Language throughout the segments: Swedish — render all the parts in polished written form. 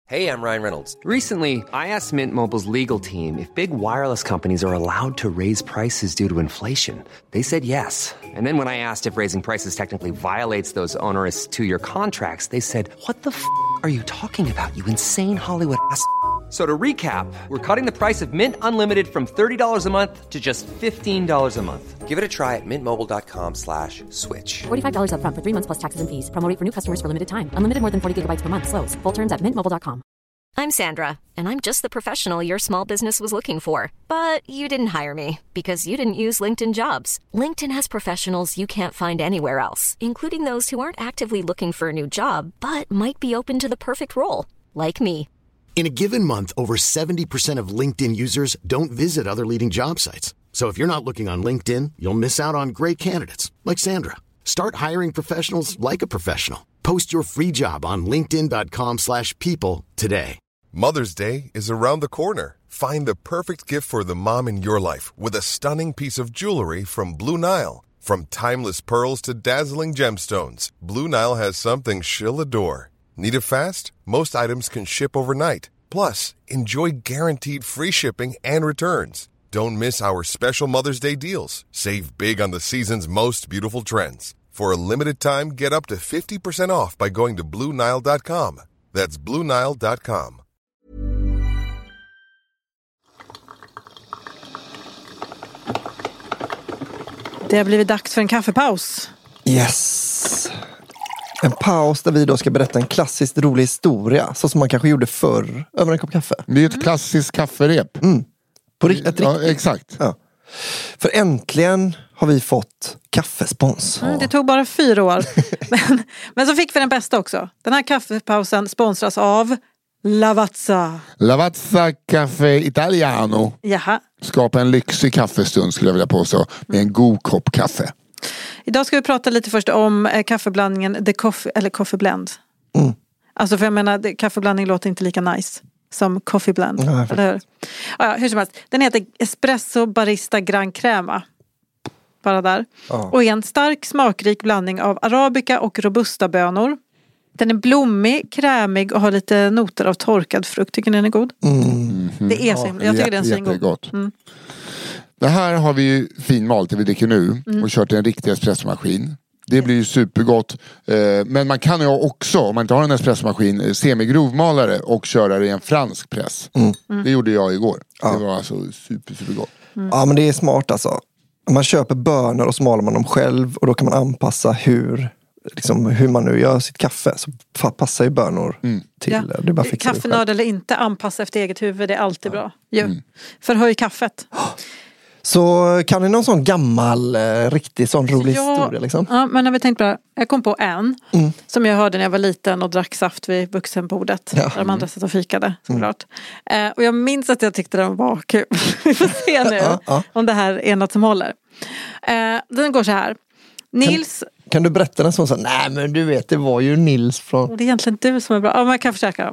Hey, I'm Ryan Reynolds. Recently, I asked Mint Mobile's legal team if big wireless companies are allowed to raise prices due to inflation. They said yes. And then when I asked if raising prices technically violates those onerous two-year contracts, they said, "What the are you talking about, you insane Hollywood ass?" So to recap, we're cutting the price of Mint Unlimited from $30 a month to just $15 a month. Give it a try at mintmobile.com/switch. $45 up front for 3 months plus taxes and fees. Promo rate for new customers for limited time. Unlimited more than 40 gigabytes per month. Slows full terms at mintmobile.com. I'm Sandra, and I'm just the professional your small business was looking for. But you didn't hire me because you didn't use LinkedIn Jobs. LinkedIn has professionals you can't find anywhere else, including those who aren't actively looking for a new job, but might be open to the perfect role, like me. In a given month, over 70% of LinkedIn users don't visit other leading job sites. So if you're not looking on LinkedIn, you'll miss out on great candidates like Sandra. Start hiring professionals like a professional. Post your free job on linkedin.com/people today. Mother's Day is around the corner. Find the perfect gift for the mom in your life with a stunning piece of jewelry from Blue Nile. From timeless pearls to dazzling gemstones, Blue Nile has something she'll adore. Need it fast? Most items can ship overnight. Plus, enjoy guaranteed free shipping and returns. Don't miss our special Mother's Day deals. Save big on the season's most beautiful trends. For a limited time, get up to 50% off by going to BlueNile.com. That's BlueNile.com. Det har blivit dags för en kaffepaus. Yes. En paus där vi då ska berätta en klassiskt rolig historia, så som man kanske gjorde förr över en kopp kaffe. Det är ett klassiskt kafferep. På riktigt. Ja, exakt. Ja. För äntligen har vi fått kaffespons. Det tog bara 4 år. men så fick vi den bästa också. Den här kaffepausen sponsras av Lavazza. Lavazza Caffè Italiano. Jaha. Skapa en lyxig kaffestund, skulle jag vilja påstå, med en god kopp kaffe. Idag ska vi prata lite först om kaffeblandningen The Coffee, eller Coffee Blend. Alltså för jag menar, kaffeblandning låter inte lika nice som Coffee Blend. Eller hur? Ja, hur som helst. Den heter Espresso Barista Gran Crema. Bara där. Och är en stark smakrik blandning av arabica och robusta bönor. Den är blommig, krämig och har lite noter av torkad frukt. Tycker ni den är god? Det är så. Jag tycker den är jättegott. Det här har vi ju finmalt det vi dricker nu och kört i en riktig espressomaskin. Det blir ju supergott. Men man kan ju också, om man inte har en espressomaskin, semigrovmalare och köra det i en fransk press. Det gjorde jag igår. Det var alltså supergott. Ja, men det är smart alltså. Man köper bönor och så maler man dem själv, och då kan man anpassa hur man nu gör sitt kaffe, så passar ju bönor till. Det bara kaffenörd eller inte, anpassa efter eget huvud, det är alltid bra. Förhöj kaffet. Så kan ni någon sån gammal, riktigt sån rolig historia liksom? Ja, men när vi tänkte på det, jag kom på en som jag hörde när jag var liten och drack saft vid vuxenbordet. Där de andra satt och fikade, såklart. Och jag minns att jag tyckte den var kul. Vi får se nu om det här är något som håller. Den går så här. Nils... Kan du berätta den som sa, nej men du vet, det var ju Nils från... Det är egentligen du som är bra. Ja, men jag kan försöka.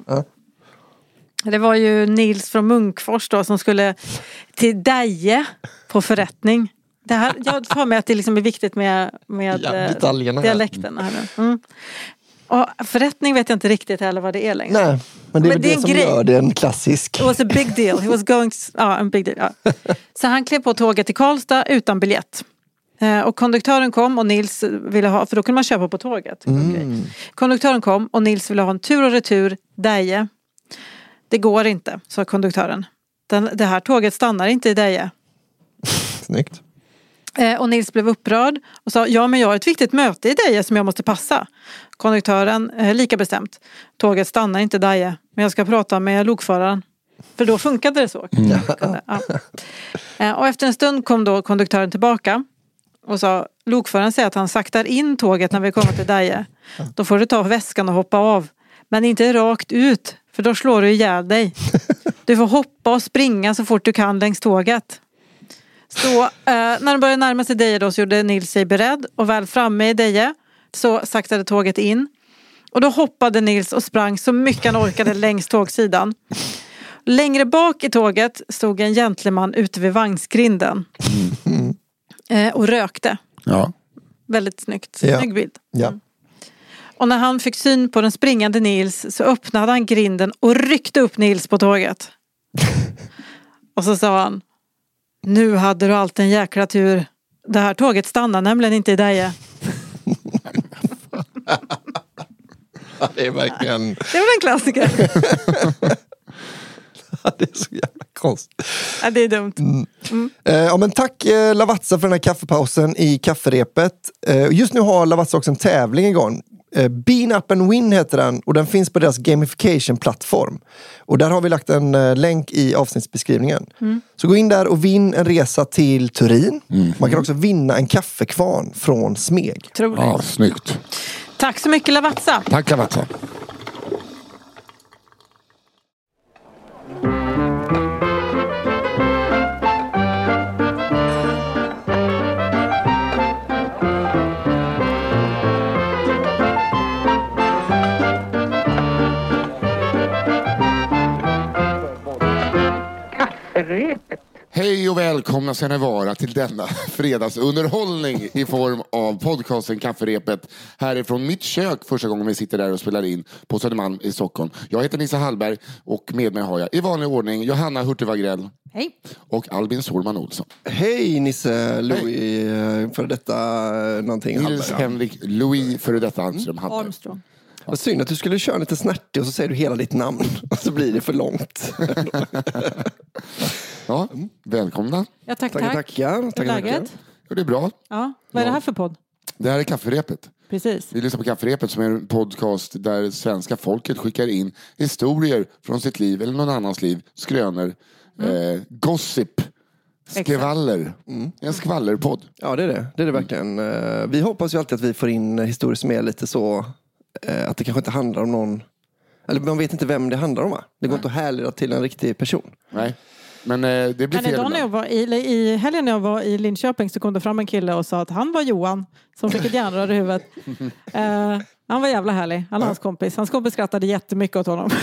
Det var ju Nils från Munkfors då, som skulle till Deje på förrättning. Det här, jag får med att det liksom är viktigt med dialekten. Och förrättning vet jag inte riktigt heller vad det är längre. Nej, men det är det som gör det en klassisk. It was a big deal. He was going en big deal. Ja. Så han klev på tåget till Karlstad utan biljett. Och konduktören kom och Nils ville ha, för då kunde man köpa på tåget. Konduktören kom och Nils ville ha en tur och retur Deje. Det går inte, sa konduktören. Det här tåget stannar inte i Deje. Snyggt. Och Nils blev upprörd och sa, ja men jag har ett viktigt möte i Deje som jag måste passa. Konduktören, lika bestämt. Tåget stannar inte i Deje, men jag ska prata med lokföraren. För då funkade det så. Och efter en stund kom då konduktören tillbaka och sa, lokföraren säger att han saktar in tåget när vi kommer till Deje. Då får du ta väskan och hoppa av. Men inte rakt ut, för då slår du ihjäl dig. Du får hoppa och springa så fort du kan längs tåget. Så när de började närma sig Deje då, så gjorde Nils sig beredd. Och väl framme i Deje så saktade tåget in. Och då hoppade Nils och sprang så mycket han orkade längs tågsidan. Längre bak i tåget stod en gentleman ute vid vagnsgrinden. Och rökte. Ja. Väldigt snyggt. Snygg bild. Ja. Och när han fick syn på den springande Nils så öppnade han grinden och ryckte upp Nils på tåget. Och så sa han: nu hade du allt en jäkla tur. Det här tåget stannar nämligen inte i Deje. Det är verkligen... Det var en klassiker. Det är så jävla konstigt. Ja, det är dumt. Ja, men tack Lavazza för den här kaffepausen i kafferepet. Just nu har Lavazza också en tävling igång. Bean Up and Win heter den och den finns på deras gamification-plattform. Och där har vi lagt en länk i avsnittsbeskrivningen. Så gå in där och vinn en resa till Turin. Man kan också vinna en kaffekvarn från Smeg. Ja, snyggt. Tack så mycket Lavazza. Tack Lavazza. Hej och välkomna ska ni vara till denna fredagsunderhållning i form av podcasten Kafferepet. Härifrån mitt kök första gången vi sitter där och spelar in på Södermalm i Stockholm. Jag heter Nissa Hallberg och med mig har jag i vanlig ordning Johanna Hurtig Wagrell. Hej. Och Albin Solman Olsson. Hej Nisse, Louis för detta någonting. Nils Henrik Louis för detta Armström. Armstrong. Vad synd att du skulle köra lite snärtig och så säger du hela ditt namn. Och så blir det för långt. Ja, välkomna. Ja, tack. Tackar. Läget? Ja, det är bra. Ja, vad är det här för podd? Det här är Kafferepet. Precis. Vi lyssnar på Kafferepet som är en podcast där svenska folket skickar in historier från sitt liv eller någon annans liv. Skrönor, gossip, skvaller. En skvallerpodd. Ja, det är det. Det är det verkligen. Vi hoppas ju alltid att vi får in historier som är lite så att det kanske inte handlar om någon, eller man vet inte vem det handlar om, va? Det går inte att härleda till en riktig person. Nej. Men det blir fel. Idag när jag var i helgen när jag var i Linköping så kom det fram en kille och sa att han var Johan som fick ett järnrör i huvudet. Han var jävla härlig. Han och hans kompis. Hans kompis skrattade jättemycket åt honom.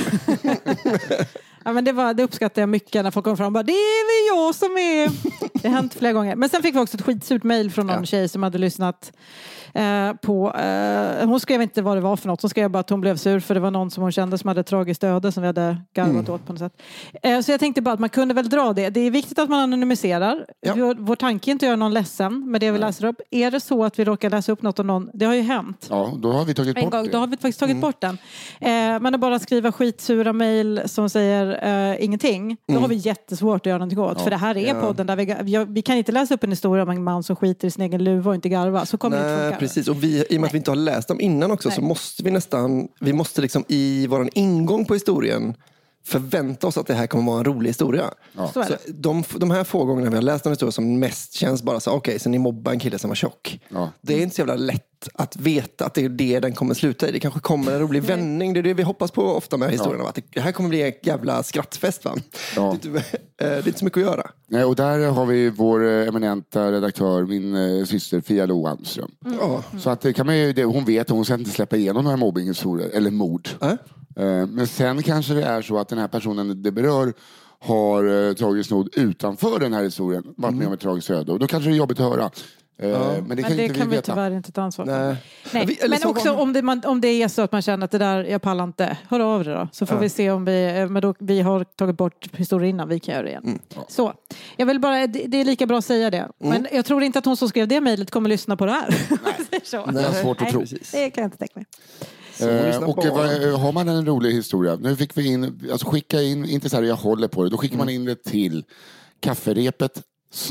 Ja, men det uppskattar jag mycket när folk kommer fram och bara, det är väl jag som är... Det har hänt flera gånger. Men sen fick vi också ett skitsurt mejl från någon tjej som hade lyssnat på... hon skrev inte vad det var för något. Hon skrev bara att hon blev sur för det var någon som hon kände som hade tragiskt öde som vi hade garvat åt på något sätt. Så jag tänkte bara att man kunde väl dra det. Det är viktigt att man anonymiserar. Vår tanke är inte att göra någon ledsen med det vi läser upp. Är det så att vi råkar läsa upp något av någon? Det har ju hänt. Ja, då har vi tagit bort det. Då har vi faktiskt tagit bort den. Men att bara skriva skitsura mejl som säger ingenting. Då har vi jättesvårt att göra någonting åt. För det här är podden där vi kan inte läsa upp en historia om en man som skiter i sin egen luva och inte garva. Så kommer det inte funka. Precis. Och i och med att vi inte har läst dem innan också så måste vi måste liksom i våran ingång på historien förvänta oss att det här kommer vara en rolig historia. Ja. Så de här få gångerna vi har läst en historia som mest känns bara så okej, så ni mobbar en kille som var tjock. Ja. Det är inte så jävla lätt att veta att det är det den kommer sluta i. Det kanske kommer en rolig vändning. Det är det vi hoppas på ofta med historierna. Att det här kommer bli en jävla skrattfest, va? Ja. Det är inte så mycket att göra. Nej, och där har vi vår eminenta redaktör, min syster Fia Lo Armström. Så att kan man ju, hon vet att hon ska inte släppa igenom några mobbinghistorier eller mord. Men sen kanske det är så att den här personen det berör har tragiskt nog utanför den här historien varit med om ett tragiskt öde. Och då kanske det är jobbigt att höra. Men det kan vi tyvärr inte ta ansvar för. Nej. Men också om det är så att man känner att det där, jag pallar inte, hör av det då. Så får vi se om vi har tagit bort historien innan vi kan göra det igen. Så, jag vill bara, det är lika bra att säga det. Men jag tror inte att hon som skrev det mejlet kommer lyssna på det här. Det är svårt att tro. Det kan jag inte tänka mig. Och har man en rolig historia, nu fick vi in, alltså skicka in, inte så här jag håller på det, då skickar man in det till kafferepet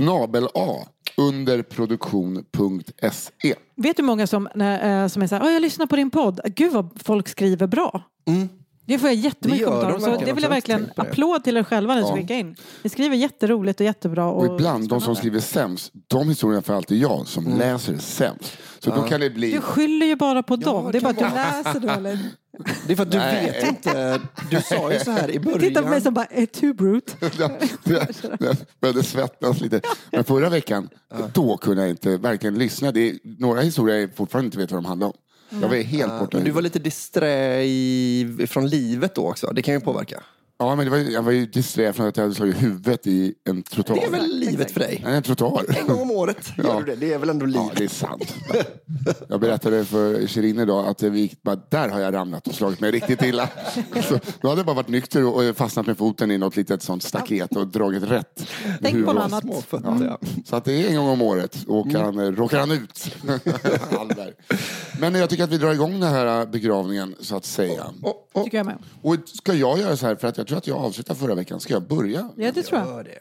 @underproduktion.se. Vet du många som är så här, jag lyssnar på din podd, gud vad folk skriver bra. Det får jag jättemycket kommentarer. Så det vill jag verkligen applåd till er själva när ni skickar in. Ni skriver jätteroligt och jättebra. Och ibland de som skriver sämst, de historierna för alltid jag som läser sämst. Så då kan det bli... Du skyller ju bara på dem. Det är bara att du läser dåligt. Det är för att du vet inte. Du sa ju så här i början. Titta på mig som bara, too brute. Jag började svettas lite. Men förra veckan, då kunde jag inte verkligen lyssna. Det är några historier jag fortfarande inte vet vad de handlar om. Jag var helt borta. Men du var lite disträ från livet då också. Det kan ju påverka. Ja, men jag var ju disträ från att jag hade slagit huvudet i en trottoar. Det är väl livet för dig? En trottoar. En gång om året gör du det. Det är väl ändå livet. Ja, det är sant. Jag berättade för Shirin idag att där har jag ramlat och slagit mig riktigt illa. Så då hade jag bara varit nykter och fastnat med foten i något litet sånt staket och dragit rätt. Tänk på något annat. Ja. Så att det är en gång om året råkar han ut. Men jag tycker att vi drar igång den här begravningen så att säga. Tycker jag med. Och ska jag göra så här, för att jag tror att jag avslutade förra veckan. Ska jag börja? Ja, det tror jag.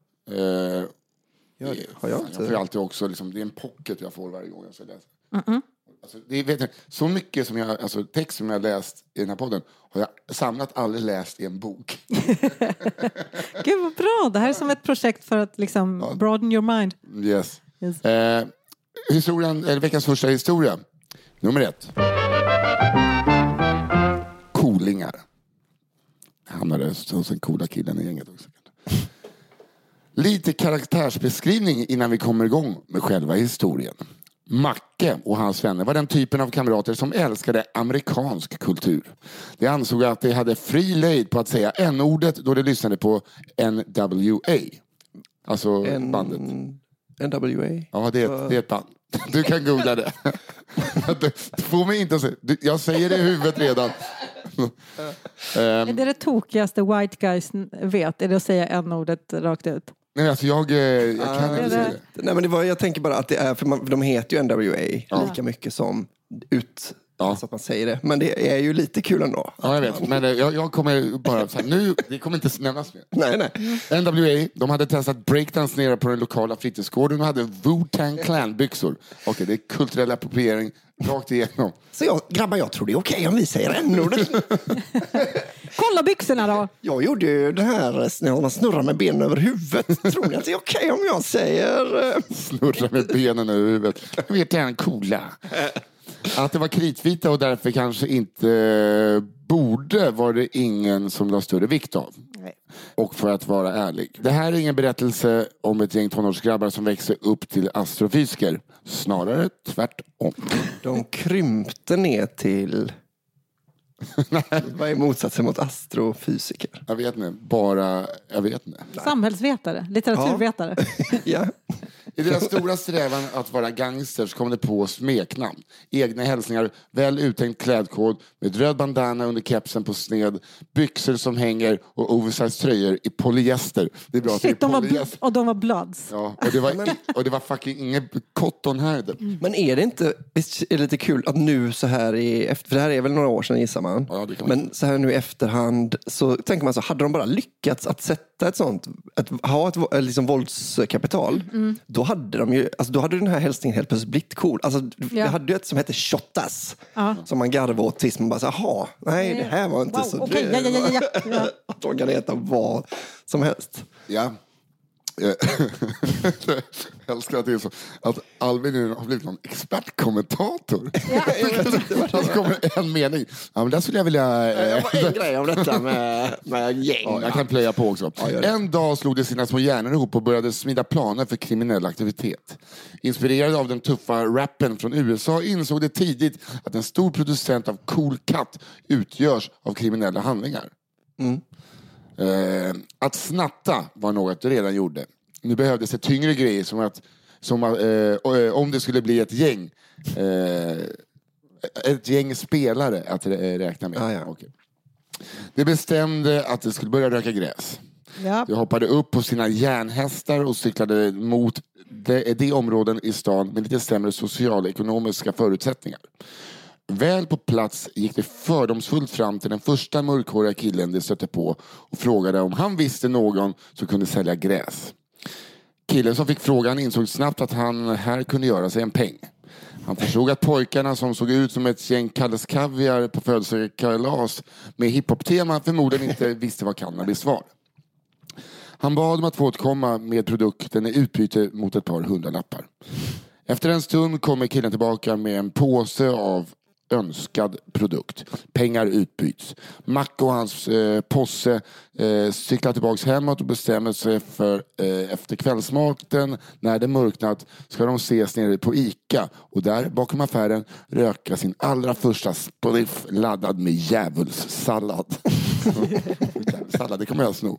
Jag får alltid också, liksom, det är en pocket jag får varje gång jag ska läsa. Alltså, så mycket som text som jag läst i den här podden har jag samlat, aldrig läst i en bok. Gud vad bra, det här är som ett projekt för att liksom broaden your mind. Yes. Veckans första historia. Nummer 1. Coolingar. Hamnade hos den coola killen i gänget också. Lite karaktärsbeskrivning innan vi kommer igång med själva historien. Macke och hans vänner var den typen av kamrater som älskade amerikansk kultur. De ansåg att de hade fri lejd på att säga n-ordet då de lyssnade på NWA. Alltså bandet. NWA? Ja, det är ett band. Du kan googla det. Få mig inte att säga. Jag säger det i huvudet redan. Är det tokigaste white guys vet? Är det att säga n-ordet rakt ut? Nej, alltså jag kan inte säga det. Nej, men jag tänker bara att det är, för de heter ju NWA lika mycket som så att man säger det. Men det är ju lite kul ändå. Ja, jag vet. Men jag kommer bara så här, nu, det kommer inte nämnas mer. Nej. NWA, de hade testat breakdance nere på den lokala fritidsgården och hade Wu-Tang Clan-byxor. Okej, det är kulturell appropriering rakt igenom. Så jag tror det är okej om vi säger n-ordet. Kolla byxorna då. Jag gjorde ju det här när man snurrar med benen över huvudet. Tror ni att det är okej om jag säger... Snurrar med benen över huvudet. Jag vet, det är en coola. Att det var kritvita och därför kanske inte borde var det ingen som la större vikt av. Nej. Och för att vara ärlig. Det här är ingen berättelse om ett gäng tonårsgrabbar som växer upp till astrofysiker. Snarare tvärtom. De krympte ner till... Vad är motsatsen mot astrofysiker? Jag vet inte. Samhällsvetare, litteraturvetare. Ja. I deras stora strävan att vara gangsters kom det på smeknamn. Egna hälsningar, väl uttänkt klädkod med röd bandana under kepsen på sned, byxor som hänger och oversized tröjor i polyester. Det är bra. Shit, de var bloods. Ja, och det var fucking inget cotton här. Men är det inte lite kul att nu så här för det här är väl några år sedan gissar man. Ja, men så här nu i efterhand så tänker man så, hade de bara lyckats att sätta ett sånt, att ha ett liksom våldskapital, då hade de ju, alltså då hade den här hälsningen helt plötsligt blivit cool. Alltså vi hade ju ett som hette Shottas, som man garvade åt tills man bara så, jaha, nej det här var inte så. Okay. Ja. Att de kan heta vad som helst. Ja. Jag älskar att det är så att Albin nu har blivit någon expertkommentator. Det kommer en mening. Ja, men där skulle jag vilja... en grej om detta med gäng. Ja, jag kan plöja på också. Ja, en dag slog de sina små hjärnor ihop och började smida planer för kriminell aktivitet. Inspirerade av den tuffa rappen från USA insåg det tidigt att en stor producent av cool cut utgörs av kriminella handlingar. Att snatta var något de redan gjorde. Nu behövdes det tyngre grejer som om det skulle bli ett gäng spelare att räkna med. Okay. De bestämde att det skulle börja röka gräs. De hoppade upp på sina järnhästar och cyklade mot de områden i stan med lite sämre sociala ekonomiska förutsättningar. Väl på plats gick det fördomsfullt fram till den första mörkhåriga killen de stötte på och frågade om han visste någon som kunde sälja gräs. Killen som fick frågan insåg snabbt att han här kunde göra sig en peng. Han förstod att pojkarna som såg ut som ett gäng Kalles Kaviar på födelsekalas med hiphop-tema förmodligen inte visste vad cannabis var. Han bad om att få återkomma med produkten i utbyte mot ett par 100 lappar. Efter en stund kommer killen tillbaka med en påse av önskad produkt. Pengar utbyts. Macke och hans posse cyklar tillbaks hemåt och bestämmer sig för efter kvällsmaten, när det mörknat, ska de ses nere på Ica och där bakom affären röka sin allra första spliff laddad med djävulssallad. Sallad, det kommer jag sno.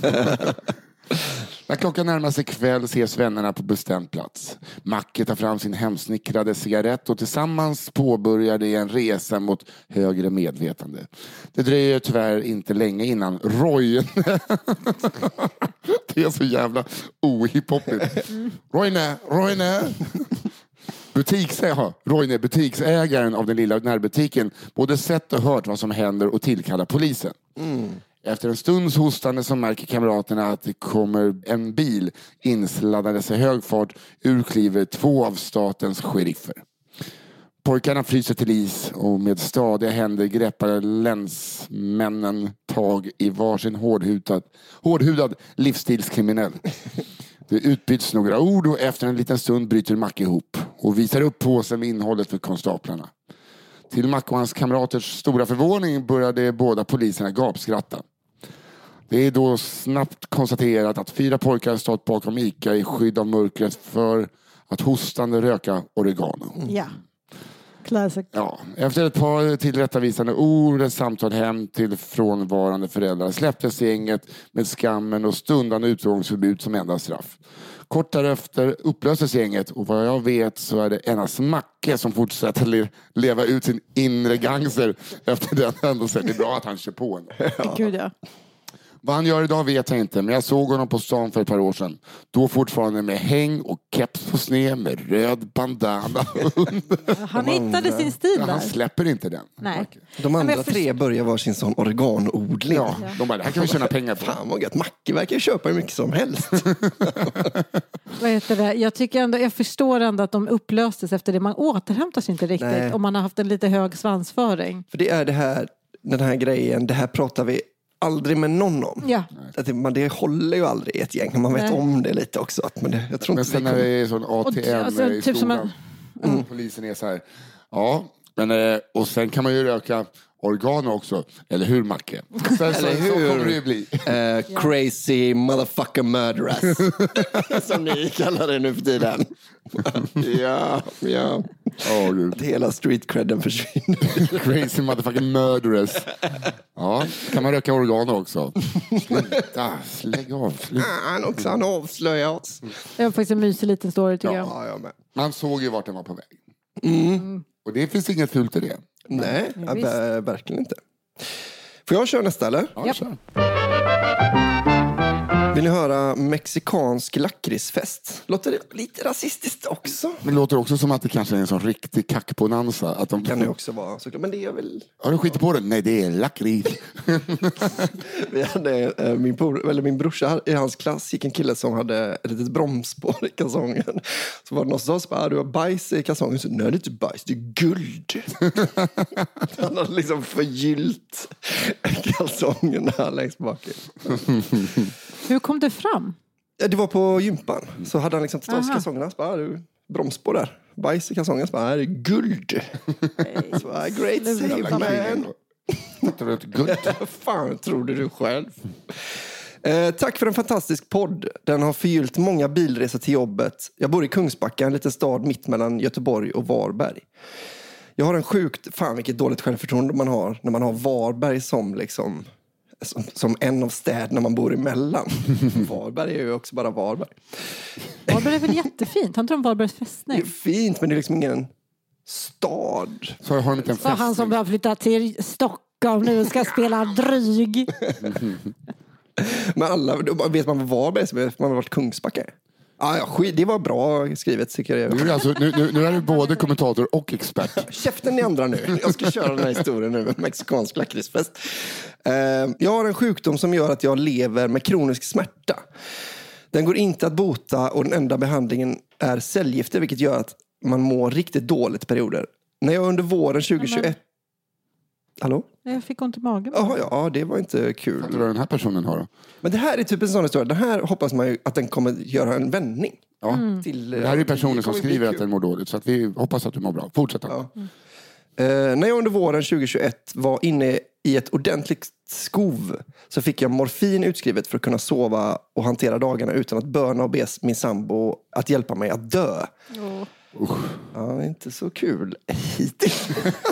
När klockan närmar sig kväll ses vännerna på bestämd plats. Macke tar fram sin hemsnickrade cigarett och tillsammans påbörjar de en resa mot högre medvetande. Det dröjer tyvärr inte länge innan Roine det är så jävla ohiphopigt. Roine butiksägaren av den lilla närbutiken både sett och hört vad som händer och tillkallar polisen. Efter en stunds hostande så märker kamraterna att det kommer en bil insladdades i hög fart. Ur kliver 2 av statens sheriffer. Pojkarna fryser till is och med stadiga händer greppar länsmännen tag i varsin hårdhudad livsstilskriminell. Det utbyts några ord och efter en liten stund bryter Macke ihop och visar upp påsen med innehållet för konstaplarna. Till Macke och hans kamraters stora förvåning började båda poliserna gapskratta. Det är då snabbt konstaterat att 4 pojkar stått bakom Ica i skydd av mörkret för att hostande röka oregano. Ja, classic. Ja, efter ett par tillrättavisande ord, ett samtal hem till frånvarande föräldrar släpptes gänget med skammen och stundande utgångsförbud som enda straff. Kort därefter upplöstes gänget och vad jag vet så är det endast Macke som fortsätter leva ut sin inre gangster efter den händelsen. Det är bra att han kör på en. Gud, ja. Vad han gör idag vet jag inte, men jag såg honom på stan för ett par år sedan. Då fortfarande med häng och keps på sned med röd bandana. Han hittade sin stil där. Han släpper inte den. Nej. De andra 3 börjar vara sin sån organodling. Ja, de bara, det här kan vi tjäna pengar på. Fan vad gött, Macke verkar köpa hur mycket som helst. Vad heter det? Jag förstår ändå att de upplöstes efter det. Man återhämtar sig inte riktigt. Nej. Om man har haft en lite hög svansföring. För det är den här grejen, det här pratar vi aldrig med någon om. Ja. Det håller ju aldrig i ett gäng. Man vet om det lite också. Jag tror men sen när det är sån ATM i typ skolan. Polisen är så här. Ja, men och sen kan man ju röka organ också. Eller hur, Macke? Eller hur? Så kommer det ju bli. Crazy motherfucker murderess. Som ni kallar det nu för tiden. Ja. Att hela street credden försvinner. Crazy motherfucking murderess. Ja, kan man röka organ också. Lägg av. Han avslöjar oss. Det var faktiskt en mysig liten story tycker jag. Ja, med. Man såg ju vart den var på väg. Och det finns inget fult i det. Nej, verkligen inte. Får jag köra nästa eller? Ja, kör. Vill ni höra mexikansk lakritsfest? Låter det lite rasistiskt också? Men det låter också som att det kanske är en sån riktig kackbonanza. Att de kan det också vara. Såklart. Men det är väl... Har du skiter på det? Nej, det är lakrits. Vi hade min brorsa i hans klass gick en kille som hade ett litet bromsspår i kalsongen. Så var det någon som sa, du har bajs i kalsongen. Så, nej, det är inte bajs, det är guld. Han hade liksom förgyllt kalsongerna längst bak. Hur kom det fram? Ja, det var på gympan. Så hade han liksom tagit kalsongerna. Så bara, du bromsspår där. Bajs i kalsongen. Så bara, det är guld. Så bara, great save man. Guld. Fan, trodde du själv. Tack för en fantastisk podd. Den har förgyllt många bilresor till jobbet. Jag bor i Kungsbacka, en liten stad mitt mellan Göteborg och Varberg. Jag har en sjukt, fan vilket dåligt självförtroende man har när man har Varberg som liksom... Som en av städerna man bor emellan. Varberg är ju också bara Varberg. Varberg är väl jättefint? Han tror om Varbergs fästning. Det är fint, men det är liksom ingen stad. Så har de inte en fästning. Han som har flyttat till Stockholm nu ska spela dryg. Men alla, vet man vad Varberg är så vet man vad Kungsbacka är. Det var bra skrivet tycker jag. Nu är du både kommentator och expert. Käften ni andra nu. Jag ska köra den här historien nu med mexikansk lakritsfest. Jag har en sjukdom som gör att jag lever med kronisk smärta. Den går inte att bota och den enda behandlingen är cellgifter, vilket gör att man mår riktigt dåligt i perioder. När jag under våren 2021... Hallå? Jag fick ont i magen. Ja, det var inte kul. Vad tror den här personen har då? Men det här är typ en sån historia. Det här hoppas man ju att den kommer göra en vändning. Ja. Det här är personen som skriver att den mår dåligt. Så att vi hoppas att du mår bra. Fortsätt. Ja. När jag under våren 2021 var inne i ett ordentligt skov så fick jag morfin utskrivet för att kunna sova och hantera dagarna utan att böna och be min sambo att hjälpa mig att dö. Ja, inte så kul hittills.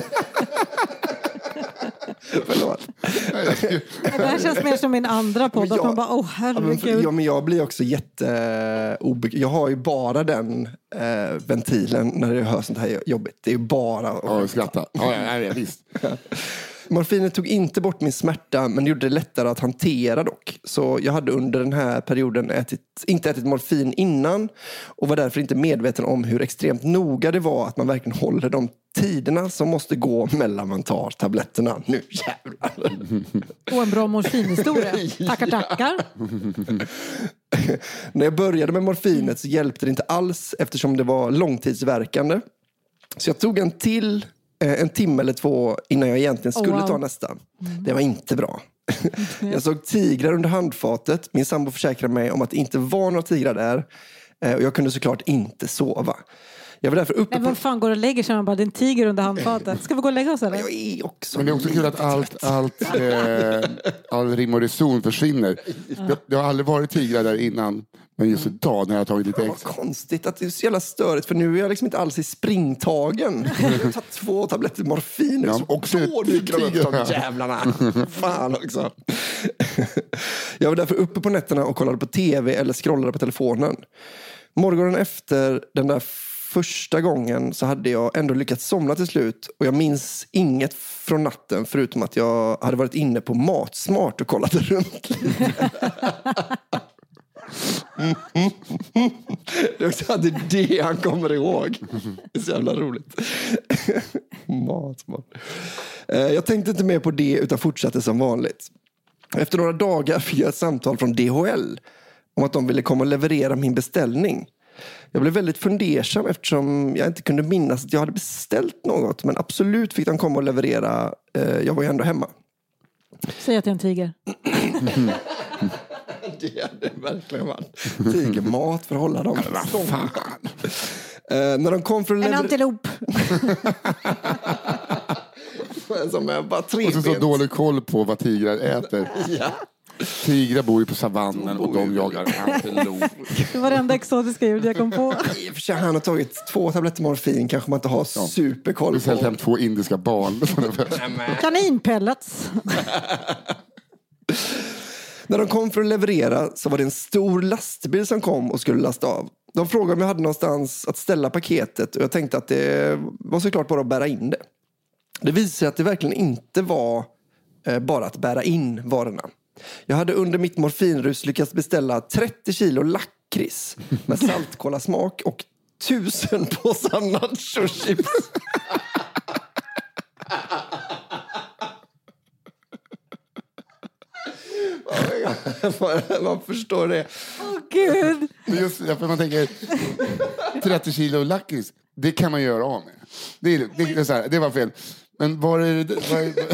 Förlåt. Det här känns mer som min andra podd. Att man bara, herregud. Men jag blir också jag har ju bara den ventilen när jag hör sånt här jobbigt. Det är ju bara... Ja, skratta. Ja, visst. Morfinet tog inte bort min smärta, men det gjorde det lättare att hantera dock. Så jag hade under den här perioden inte ätit morfin innan och var därför inte medveten om hur extremt noga det var att man verkligen håller de tiderna som måste gå mellan man tar tabletterna. Nu jävlar. Och en bra morfinhistoria. Tackar. När jag började med morfinet så hjälpte det inte alls eftersom det var långtidsverkande. Så jag tog en timme eller 2 innan jag egentligen skulle ta nästa. Det var inte bra. Jag såg tigrar under handfatet. Min sambo försäkrade mig om att det inte var några tigrar där. Och jag kunde såklart inte sova. Jag var därför uppe men vad fan går och lägger sig? Man bara, det är en tiger under handfatet. Ska vi gå och lägga oss eller? Jag är också. Men det är också kul att all rim och reson försvinner. Det har aldrig varit tigrar där innan. Men just idag när jag har tagit lite extra. Vad konstigt att det är så jävla störigt. För nu är jag liksom inte alls i springtagen. Jag har tagit 2 tabletter morfin. Ja, och så dyker de upp de jävlarna. Fan också. Jag var därför uppe på nätterna och kollade på tv eller scrollade på telefonen. Morgonen efter den där första gången så hade jag ändå lyckats somna till slut. Och jag minns inget från natten förutom att jag hade varit inne på Matsmart och kollat runt lite. Det är också att det han kommer ihåg. Det är så jävla roligt. Matsmart. Jag tänkte inte mer på det utan fortsatte som vanligt. Efter några dagar fick jag ett samtal från DHL om att de ville komma och leverera min beställning. Jag blev väldigt fundersam eftersom jag inte kunde minnas att jag hade beställt något. Men absolut fick de komma och leverera. Jag var ju ändå hemma. Säg att det är en tiger. Det är det verkligen varit. Tigermat för att hålla dem. När de kom från en antilop. Som är bara 3 och så dålig koll på vad tigrar äter. Ja. Tigrar bor ju på savannen och de jagar antilop. Det var det enda exotiska ljud jag kom på. I och för sig, han har tagit 2 tabletter morfin. Kanske man inte har superkoll på. Du har hem 2 indiska barn. Kaninpellets. När de kom för att leverera så var det en stor lastbil som kom och skulle lasta av. De frågade om jag hade någonstans att ställa paketet och jag tänkte att det var såklart bara att bära in det. Det visade sig att det verkligen inte var bara att bära in varorna. Jag hade under mitt morfinrus lyckats beställa 30 kilo lakrits med saltkolasmak och 1000 påsar nachochips. Man förstår det. Åh gud. Just för man tänker 30 kilo lakrits, det kan man göra av med. Det är så här, det var fel. Men var är det?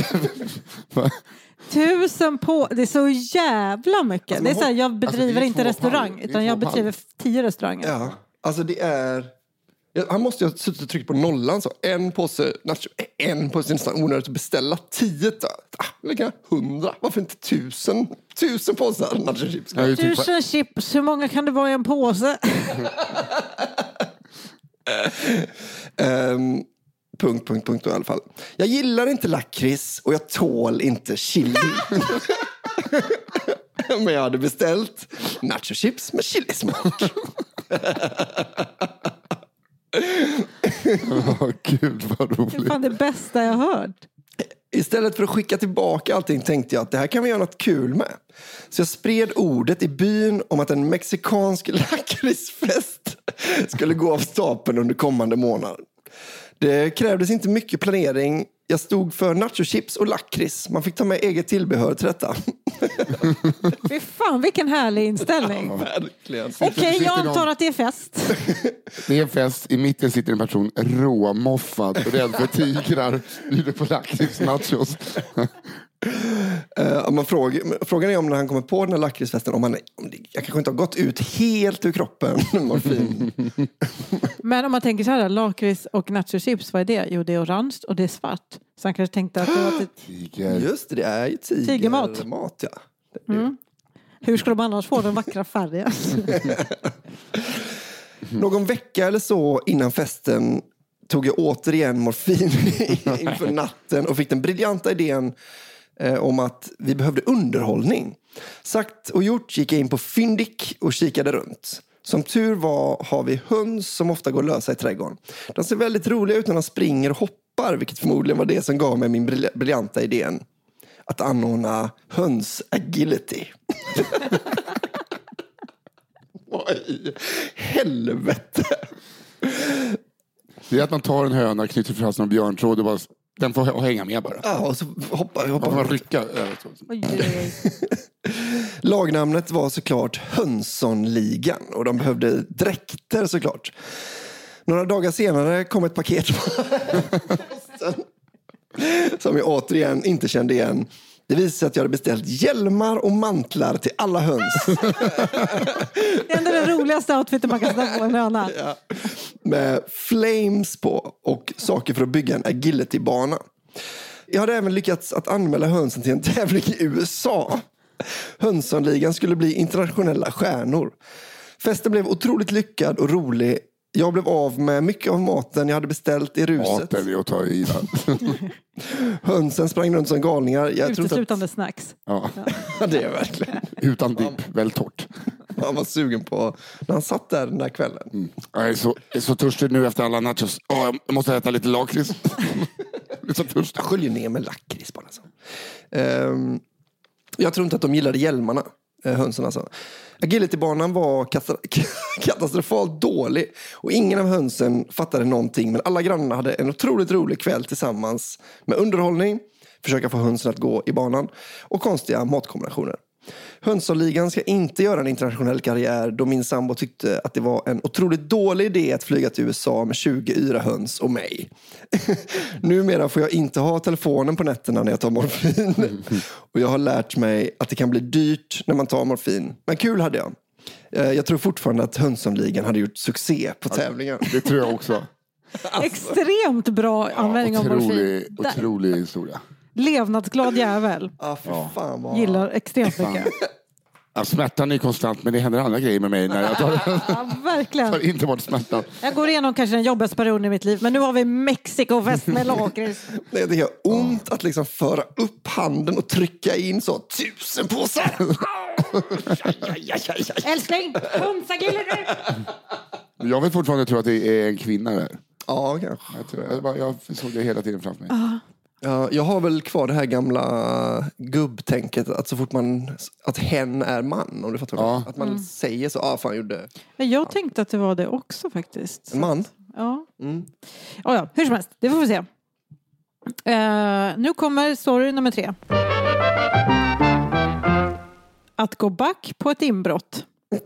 1000 på, det är så jävla mycket. Alltså, det är så här, jag bedriver inte restaurang utan jag bedriver 10 restauranger. Ja, alltså det är... Han måste ju ha suttit och tryckt på nollan så. En påse nästan onödigt att beställa 10. Lägga 100. Varför inte 1000? 1000 påsar nachochips. 1000 chips. Hur många kan det vara i en påse? Punkt i alla fall. Jag gillar inte lakrits och jag tål inte chili. Men jag hade beställt nachochips med chilismak. Gud vad roligt. Det är fan det bästa jag har hört. Istället för att skicka tillbaka allting tänkte jag att det här kan vi göra något kul med. Så jag spred ordet i byn om att en mexikansk lakritsfest skulle gå av stapeln under kommande månad. Det krävdes inte mycket planering. Jag stod för nachochips och lakrits. Man fick ta med eget tillbehör till detta. Fy fan, vilken härlig inställning. Ja, verkligen. Okej, jag antar att det är fest. Det är en fest. I mitten sitter en person råmoffad och rädd för tigrar. Bjuder på lakrits nachos. Frågan är om när han kommer på den här lakritsfesten jag kanske inte har gått ut helt ur kroppen morfin. Men om man tänker så här, lakrits och nachochips, vad är det? Jo, det är orange och det är svart. Så han kanske tänkte att det var Tiger. Just det är ju tigermat. Mat, ja. Hur skulle de annars få den vackra färgen? Någon vecka eller så innan festen tog jag återigen morfin inför natten och fick den briljanta idén om att vi behövde underhållning. Sagt och gjort gick jag in på Fyndik och kikade runt. Som tur var har vi höns som ofta går lösa i trädgården. De ser väldigt roliga ut när de springer och hoppar, vilket förmodligen var det som gav mig min briljanta idén. Att anordna höns-agility. Vad i helvete? Det är att man tar en höna, knyter fast en björntråd och bara, den får hänga med bara. Ja, och så hoppar man rycka över. Lagnamnet var såklart Hönsonligan och de behövde dräkter såklart. Några dagar senare kom ett paket som jag återigen inte kände igen. Det visade sig att jag hade beställt hjälmar och mantlar till alla höns. Det är ändå den roligaste outfiten man kan sätta på en höna. Ja. Med flames på och saker för att bygga en agility-bana. Jag hade även lyckats att anmäla hönsen till en tävling i USA. Hönsonligan skulle bli internationella stjärnor. Festen blev otroligt lyckad och rolig. Jag blev av med mycket av maten jag hade beställt i ruset. Maten är att ta i den. Hönsen sprang runt som galningar. Uteslutande snacks. Ja. Det är verkligen. Utan dipp, väl torrt. Han var sugen på när han satt där den där kvällen. Jag är så törstig nu efter alla nachos. Jag måste äta lite lakrits. Jag sköljer ner med lakrits bara. Så. Jag tror inte att de gillade hjälmarna, hönsen alltså. Agilitybanan var katastrofalt dålig och ingen av hönsen fattade någonting, men alla grannarna hade en otroligt rolig kväll tillsammans med underhållning, försöka få hönsen att gå i banan och konstiga matkombinationer. Hönsonligan ska inte göra en internationell karriär då min sambo tyckte att det var en otroligt dålig idé att flyga till USA med 20 yra höns och mig. Numera får jag inte ha telefonen på nätterna när jag tar morfin. Och jag har lärt mig att det kan bli dyrt när man tar morfin. Men kul hade jag. Jag tror fortfarande att Hönsonligan hade gjort succé på tävlingen. Det tror jag också. Extremt bra användning av morfin. Otrolig historia. Levnadsglad jävel. Fan vad... Gillar extremt mycket. Ja, smärtan är konstant, men det händer andra grejer med mig när jag tar ja, verkligen. tar inte bort smärtan. Jag går igenom kanske den jobbigaste perioden i mitt liv, men nu har vi Mexiko-fest med lakrits. Det gör ont att liksom föra upp handen och trycka in så 1000 påsar. Älskling, hönsagility! Jag vill fortfarande tro att det är en kvinna där. Ja, kanske. Jag såg det hela tiden framför mig. Ja, jag har väl kvar det här gamla gubbtänket att så fort att hen är man, om du fattar vad att man säger så, fan gjorde. Men jag tänkte att det var det också faktiskt. En man? Ja. Ja, hur som helst, det får vi se. Nu kommer story nummer 3. Att gå back på ett inbrott.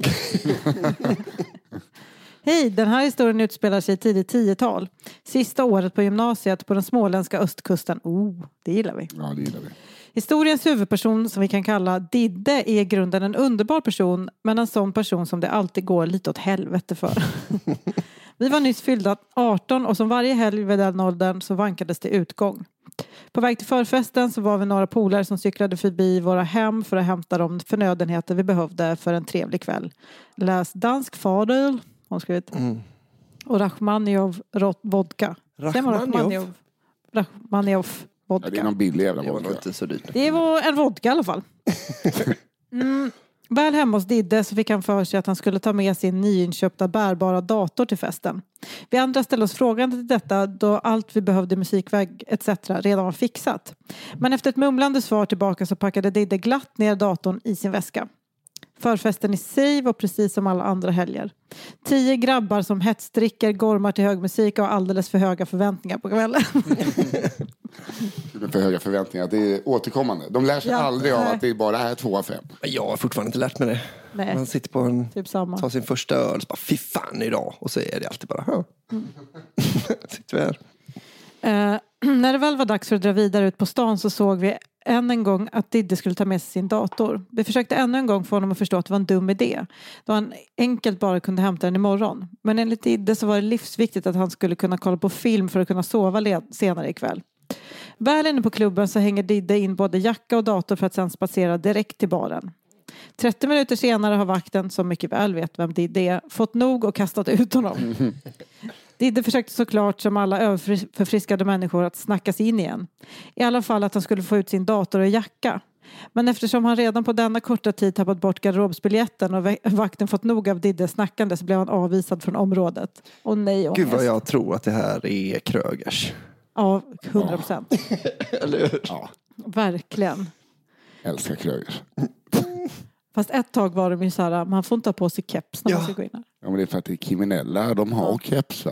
Hej, den här historien utspelar sig tidigt 10-tal. Sista året på gymnasiet på den småländska östkusten. Det gillar vi. Ja, det gillar vi. Historiens huvudperson, som vi kan kalla Didde, är i grunden en underbar person, men en sån person som det alltid går lite åt helvete för. Vi var nyss fyllda 18 och som varje helg vid den åldern så vankades det utgång. På väg till förfesten så var vi några polare som cyklade förbi våra hem för att hämta de förnödenheter vi behövde för en trevlig kväll. Läs dansk fadel, har skrivit. Och Rachmanjov vodka. Rachmanjov vodka. Ja, det är någon billig jävla vodka. Det var inte så dyrt. Det var en vodka i alla fall. Väl hemma hos Didde så fick han för sig att han skulle ta med sin nyinköpta bärbara dator till festen. Vi andra ställde oss frågan till detta då allt vi behövde musikväg etc. redan var fixat. Men efter ett mumlande svar tillbaka så packade Didde glatt ner datorn i sin väska. Förfesten i sig var precis som alla andra helger. 10 grabbar som hetsdricker, gormar till hög musik och alldeles för höga förväntningar på kvällen. För höga förväntningar, det är återkommande. De lär sig aldrig av att det bara är 2 av 5. Jag har fortfarande inte lärt mig det. Nej. Man sitter på en, typ samma. tar sin första öl så bara, fy fan idag. Och så är det alltid bara, sitter vi här. När det väl var dags för att dra vidare ut på stan så såg vi än en gång att Didde skulle ta med sig sin dator. Vi försökte ännu en gång få honom att förstå att det var en dum idé. Då han enkelt bara kunde hämta den imorgon. Men enligt Didde så var det livsviktigt att han skulle kunna kolla på film för att kunna sova senare ikväll. Väl inne på klubben så hänger Didde in både jacka och dator för att sedan spacera direkt till baren. 30 minuter senare har vakten, som mycket väl vet vem Didde är, fått nog och kastat ut honom. Didde försökte såklart som alla överförfriskade människor att snacka sig in igen. I alla fall att han skulle få ut sin dator och jacka. Men eftersom han redan på denna korta tid tappat bort garderobsbiljetten och vakten fått nog av Diddes snackande så blev han avvisad från området. Och nej, ångest. Gud vad jag tror att det här är Krögers. Ja, 100%. Eller hur? Ja. Verkligen. Älskar Krögers. Fast ett tag var de ju så här, man får inte ha på sig keps när man ska gå in här. Ja, men det är för att det är kriminella, de har keps.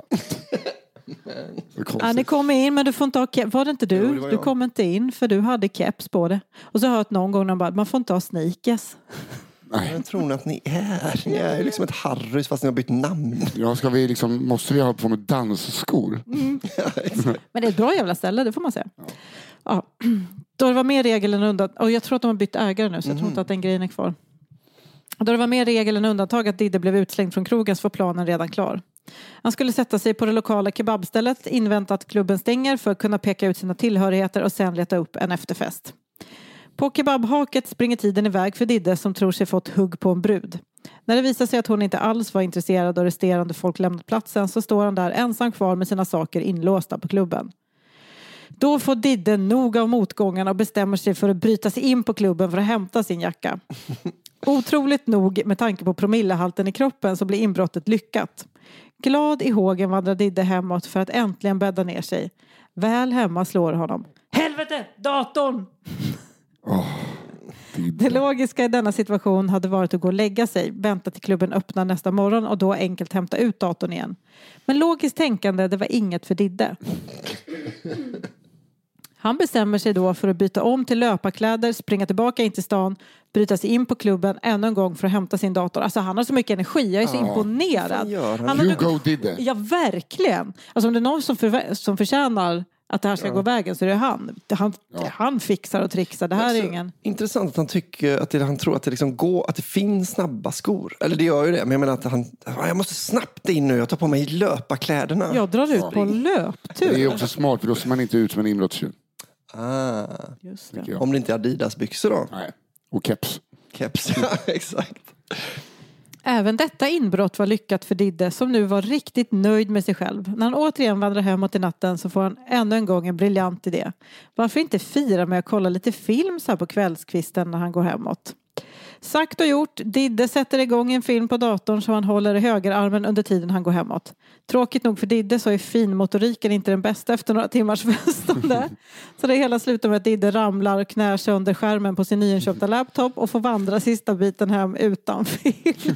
Ja, ni kom in men du får inte ha keps. Var det inte du? Jo, det var du kom inte in för du hade keps på det. Och så har jag hört någon gång när man får inte ha sneakers. Nej. Jag tror att ni är. Ni är ju liksom ett Harrys fast ni har bytt namn. Ja, måste vi ha på med dansskor? Men det är ett bra jävla ställe, det får man säga. Ja. Då det var mer regel än undantag. Och jag tror att de har bytt ägare nu så jag tror inte att den grejen är kvar. Då det var mer regel än undantag att Didde blev utslängd från krogen så var planen redan klar. Han skulle sätta sig på det lokala kebabstället, invänta att klubben stänger för att kunna peka ut sina tillhörigheter och sen leta upp en efterfest. På kebabhaket springer tiden iväg för Didde som tror sig fått hugg på en brud. När det visar sig att hon inte alls var intresserad och resterande folk lämnat platsen så står han där ensam kvar med sina saker inlåsta på klubben. Då får Didde nog av motgångarna och bestämmer sig för att bryta sig in på klubben för att hämta sin jacka. Otroligt nog med tanke på promillehalten i kroppen så blir inbrottet lyckat. Glad i hågen vandrar Didde hemåt för att äntligen bädda ner sig. Väl hemma slår honom. Helvete, datorn! Det logiska i denna situation hade varit att gå och lägga sig, vänta till klubben öppnar nästa morgon och då enkelt hämta ut datorn igen. Men logiskt tänkande, det var inget för Didde. Han bestämmer sig då för att byta om till löparkläder, springa tillbaka in till stan, bryta sig in på klubben ännu en gång för att hämta sin dator. Alltså han har så mycket energi, jag är så imponerad. You go Didde. Ja, verkligen. Alltså om det är någon som förtjänar att det här ska gå vägen så är det han fixar och trixar. Det här är ingen... Intressant att han tycker att han tror att det liksom går, att det finns snabba skor. Eller det gör ju det, men jag menar att jag måste snabbt in nu, jag tar på mig löparkläderna. Jag drar ut på löptur. Det är också smart för då ser man inte ut som en inbrottstjuv. Just det. Om det inte är Adidas-byxor då? Nej, och keps. Keps, ja exakt. Även detta inbrott var lyckat för Didde som nu var riktigt nöjd med sig själv. När han återigen vandrar hemåt i natten så får han ännu en gång en briljant idé. Varför inte fira med att kolla lite film så här på kvällskvisten när han går hemåt? Sagt och gjort, Didde sätter igång en film på datorn som han håller i högerarmen under tiden han går hemåt. Tråkigt nog för Didde så är finmotoriken inte den bästa efter några timmars festande. Så det hela slutar med att Didde ramlar och knär sig under skärmen på sin nyinköpta laptop och får vandra sista biten hem utan film.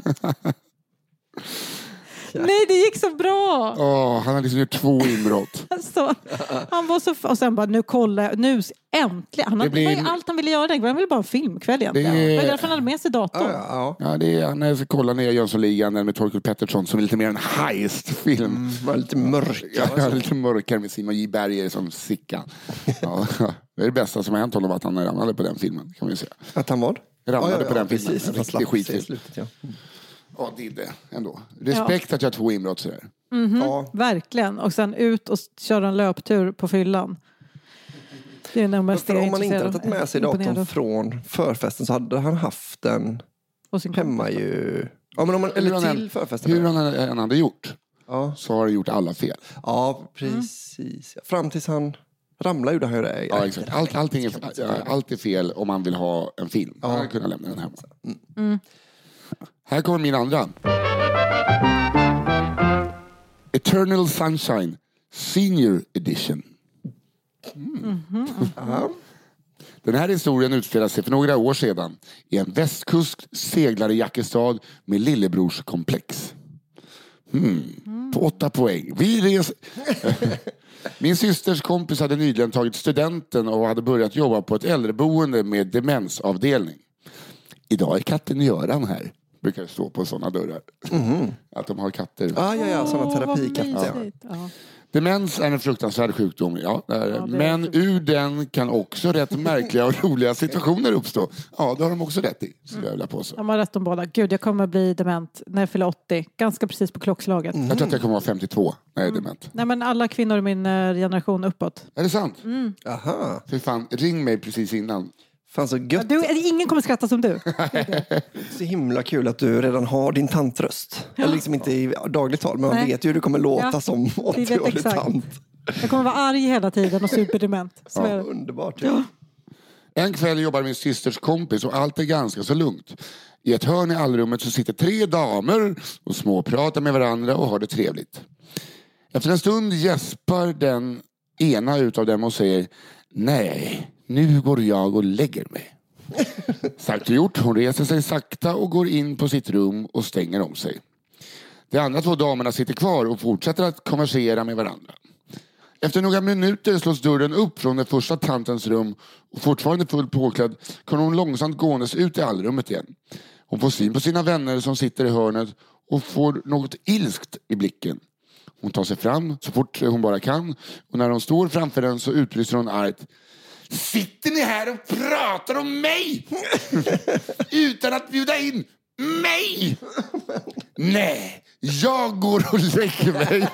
Nej, det gick så bra. Han hade liksom gjort 2 inbrott. Alltså, han var så... Och sen bara, nu äntligen. Han hade ju allt han ville göra. Han ville bara en filmkväll egentligen. Det var därför han hade med sig datorn. Ja, det är när jag ska kolla ner Jönssonligan med Torkel Pettersson som är lite mer en heist-film. Var lite mörkare. Ja, lite mörkare med Simon J. Berger som Sickan. Ja, det är det bästa som har hänt honom att han ramlade på den filmen, kan man ju säga. Att han var? Ramlade på den filmen. Precis, riktigt skitfilm. Ja, Didde ändå. Respekt att jag har 2 inbrott sådär. Verkligen. Och sen ut och köra en löptur på fyllan. Det är nog mest om man inte hade tagit med sig datorn från förfesten så hade han haft den hemma ju. Ja, men eller till förfesten. Hur han än hade gjort så har han gjort alla fel. Ja, precis. Fram tills han ramlar gjorde han ju det. Ja, exakt. Allt är fel om man vill ha en film. Han hade kunnat lämna den hemma. Här kommer min andra. Eternal Sunshine Senior Edition. Den här historien utspelar sig för några år sedan i en västkusk seglarjackestad med lillebrorskomplex. På 8 poäng. Min systers kompis hade nyligen tagit studenten och hade börjat jobba på ett äldreboende med demensavdelning. Idag är katten Göran här, brukar det stå på sådana dörrar. Att de har katter. Ja, sådana terapikatter. Ja. Demens är en fruktansvärd sjukdom, men ur den kan också rätt märkliga och roliga situationer uppstå. Ja, det har de också rätt i, skulle jag vilja påstå. De har rätt om båda. Gud, jag kommer bli dement när jag fyller 80. Ganska precis på klockslaget. Jag tror att jag kommer vara 52 när jag är dement. Nej, men alla kvinnor i min generation uppåt. Är det sant? Aha. För fan, ring mig precis innan. Fan så gött. Ingen kommer skratta som du. Så himla kul att du redan har din tantröst. Eller liksom inte i dagligt tal, men man vet ju hur du kommer låta som 80-årig tant. Jag kommer vara arg hela tiden och superdement. Underbart. Ja. En kväll jobbar min systers kompis och allt är ganska så lugnt. I ett hörn i allrummet så sitter 3 damer och småpratar med varandra och har det trevligt. Efter en stund gäspar den ena utav dem och säger: nej, nu går jag och lägger mig. Sagt och gjort, hon reser sig sakta och går in på sitt rum och stänger om sig. De andra 2 damerna sitter kvar och fortsätter att konversera med varandra. Efter några minuter slås dörren upp från den första tantens rum och fortfarande fullt påklädd kommer hon långsamt gåendes ut i allrummet igen. Hon får syn på sina vänner som sitter i hörnet och får något ilskt i blicken. Hon tar sig fram så fort hon bara kan och när hon står framför den så utbrister hon argt: sitter ni här och pratar om mig? Utan att bjuda in mig? Nej, jag går och lägger mig.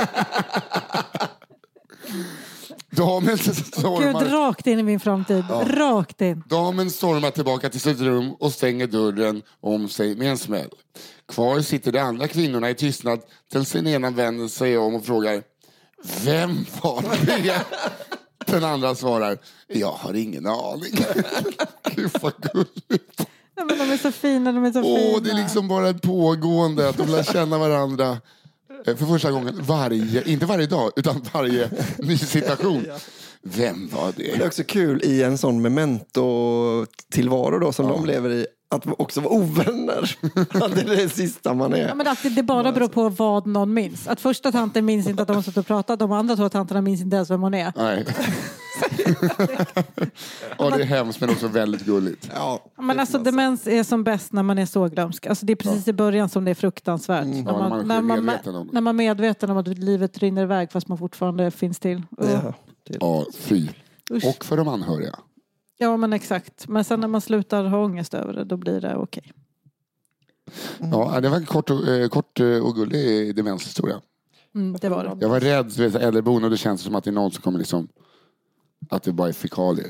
Damen stormar... Gud, rakt in i min framtid. Ja. Rakt in. Damen stormar tillbaka till sitt rum och stänger dörren om sig med en smäll. Kvar sitter de andra kvinnorna i tystnad tills den ena vänder sig om och frågar: vem var det? Den andra svarar: jag har ingen aning. Gud vad gulligt. Ja, men de är så fina, de är så fina. Det är liksom bara ett pågående att de lär känna varandra för första gången inte varje dag utan varje ny situation. Vem var det? Det är också kul i en sån memento-tillvaro då som de lever i, att också vara ovänner. Det är det sista man är. Ja, men det bara beror på vad någon minns. Att första tanten minns inte att de har suttit och pratat. De andra 2 tanterna minns inte ens vem hon är. Nej. Och det är hemskt men också väldigt gulligt. Ja, men alltså demens är som bäst när man är så glömsk. Alltså det är precis i början som det är fruktansvärt. När man är medveten om att livet rinner iväg fast man fortfarande finns till. Ja, fy. Och för de anhöriga. Ja, men exakt. Men sen när man slutar ha ångest över det, då blir det okej. Ja, det var en kort och gullig demenshistoria. Det var det. Jag var rädd för äldreboende och det känns som att det är någon som kommer liksom... Att det bara är fekalier.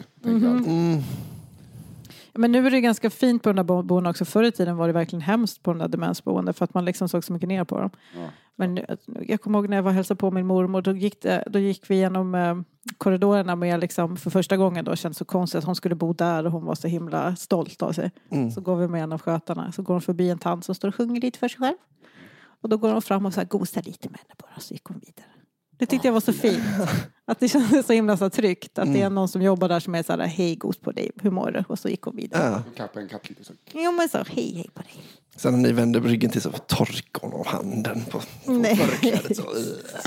Men nu är det ganska fint på den där boenden också. Förr i tiden var det verkligen hemskt på den där demensboenden för att man liksom såg så mycket ner på dem. Ja. Men jag kommer ihåg när jag var och hälsade på min mormor. Då gick vi igenom korridorerna med liksom, för första gången då kändes så konstigt att hon skulle bo där och hon var så himla stolt av sig. Så går vi med en av skötarna. Så går hon förbi en tant som står och sjunger lite för sig själv. Och då går hon fram och så här, gosar lite med henne bara, så gick hon vidare. Det tyckte jag var så fint. Att det kändes så himla så tryggt. Att det är någon som jobbar där som är så här: hej, gos på dig, hur mår du? Och så gick hon vidare. Kappa en katt lite så. Jo, men så, hej på dig. Sen när ni vände ryggen till så torkar hon av handen på förklädet. Så.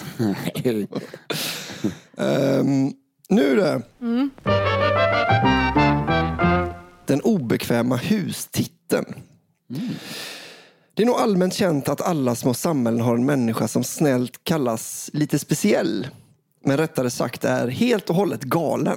Nu då. Den obekväma hustiteln. Det är nog allmänt känt att alla små samhällen har en människa som snällt kallas lite speciell. Men rättare sagt är helt och hållet galen.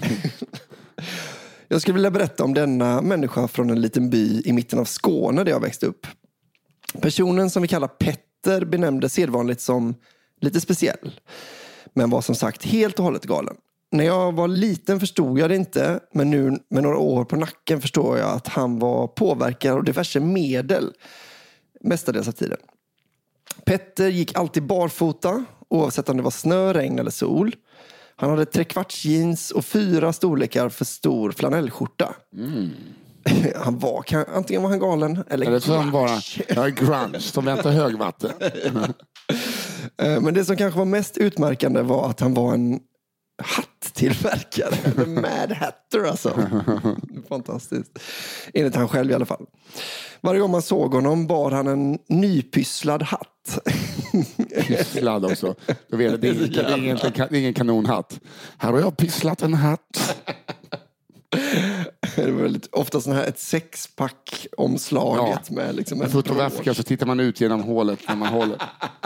Jag skulle vilja berätta om denna människa från en liten by i mitten av Skåne där jag växte upp. Personen som vi kallar Petter benämndes sedvanligt som lite speciell. Men var som sagt helt och hållet galen. När jag var liten förstod jag det inte. Men nu med några år på nacken förstår jag att han var påverkad av diverse medel. Mestadels av tiden. Petter gick alltid barfota, oavsett om det var snö, regn eller sol. Han hade 3/4 jeans och 4 storlekar för stor flanellskjorta. Han var, antingen var han galen eller så han bara grunge som väntar högvatten. Men det som kanske var mest utmärkande var att han var en hattillverkare. Mad Hatter alltså. Fantastiskt. Enligt han själv i alla fall. Varje gång man såg honom bar han en nypysslad hatt. Pysslad också. Då vet jag, det är ingen kanonhatt. Här har jag pysslat en hatt. Det var väldigt ofta sån här ett sexpack omslaget med liksom en fotoväska, så tittar man ut genom hålet när man håller.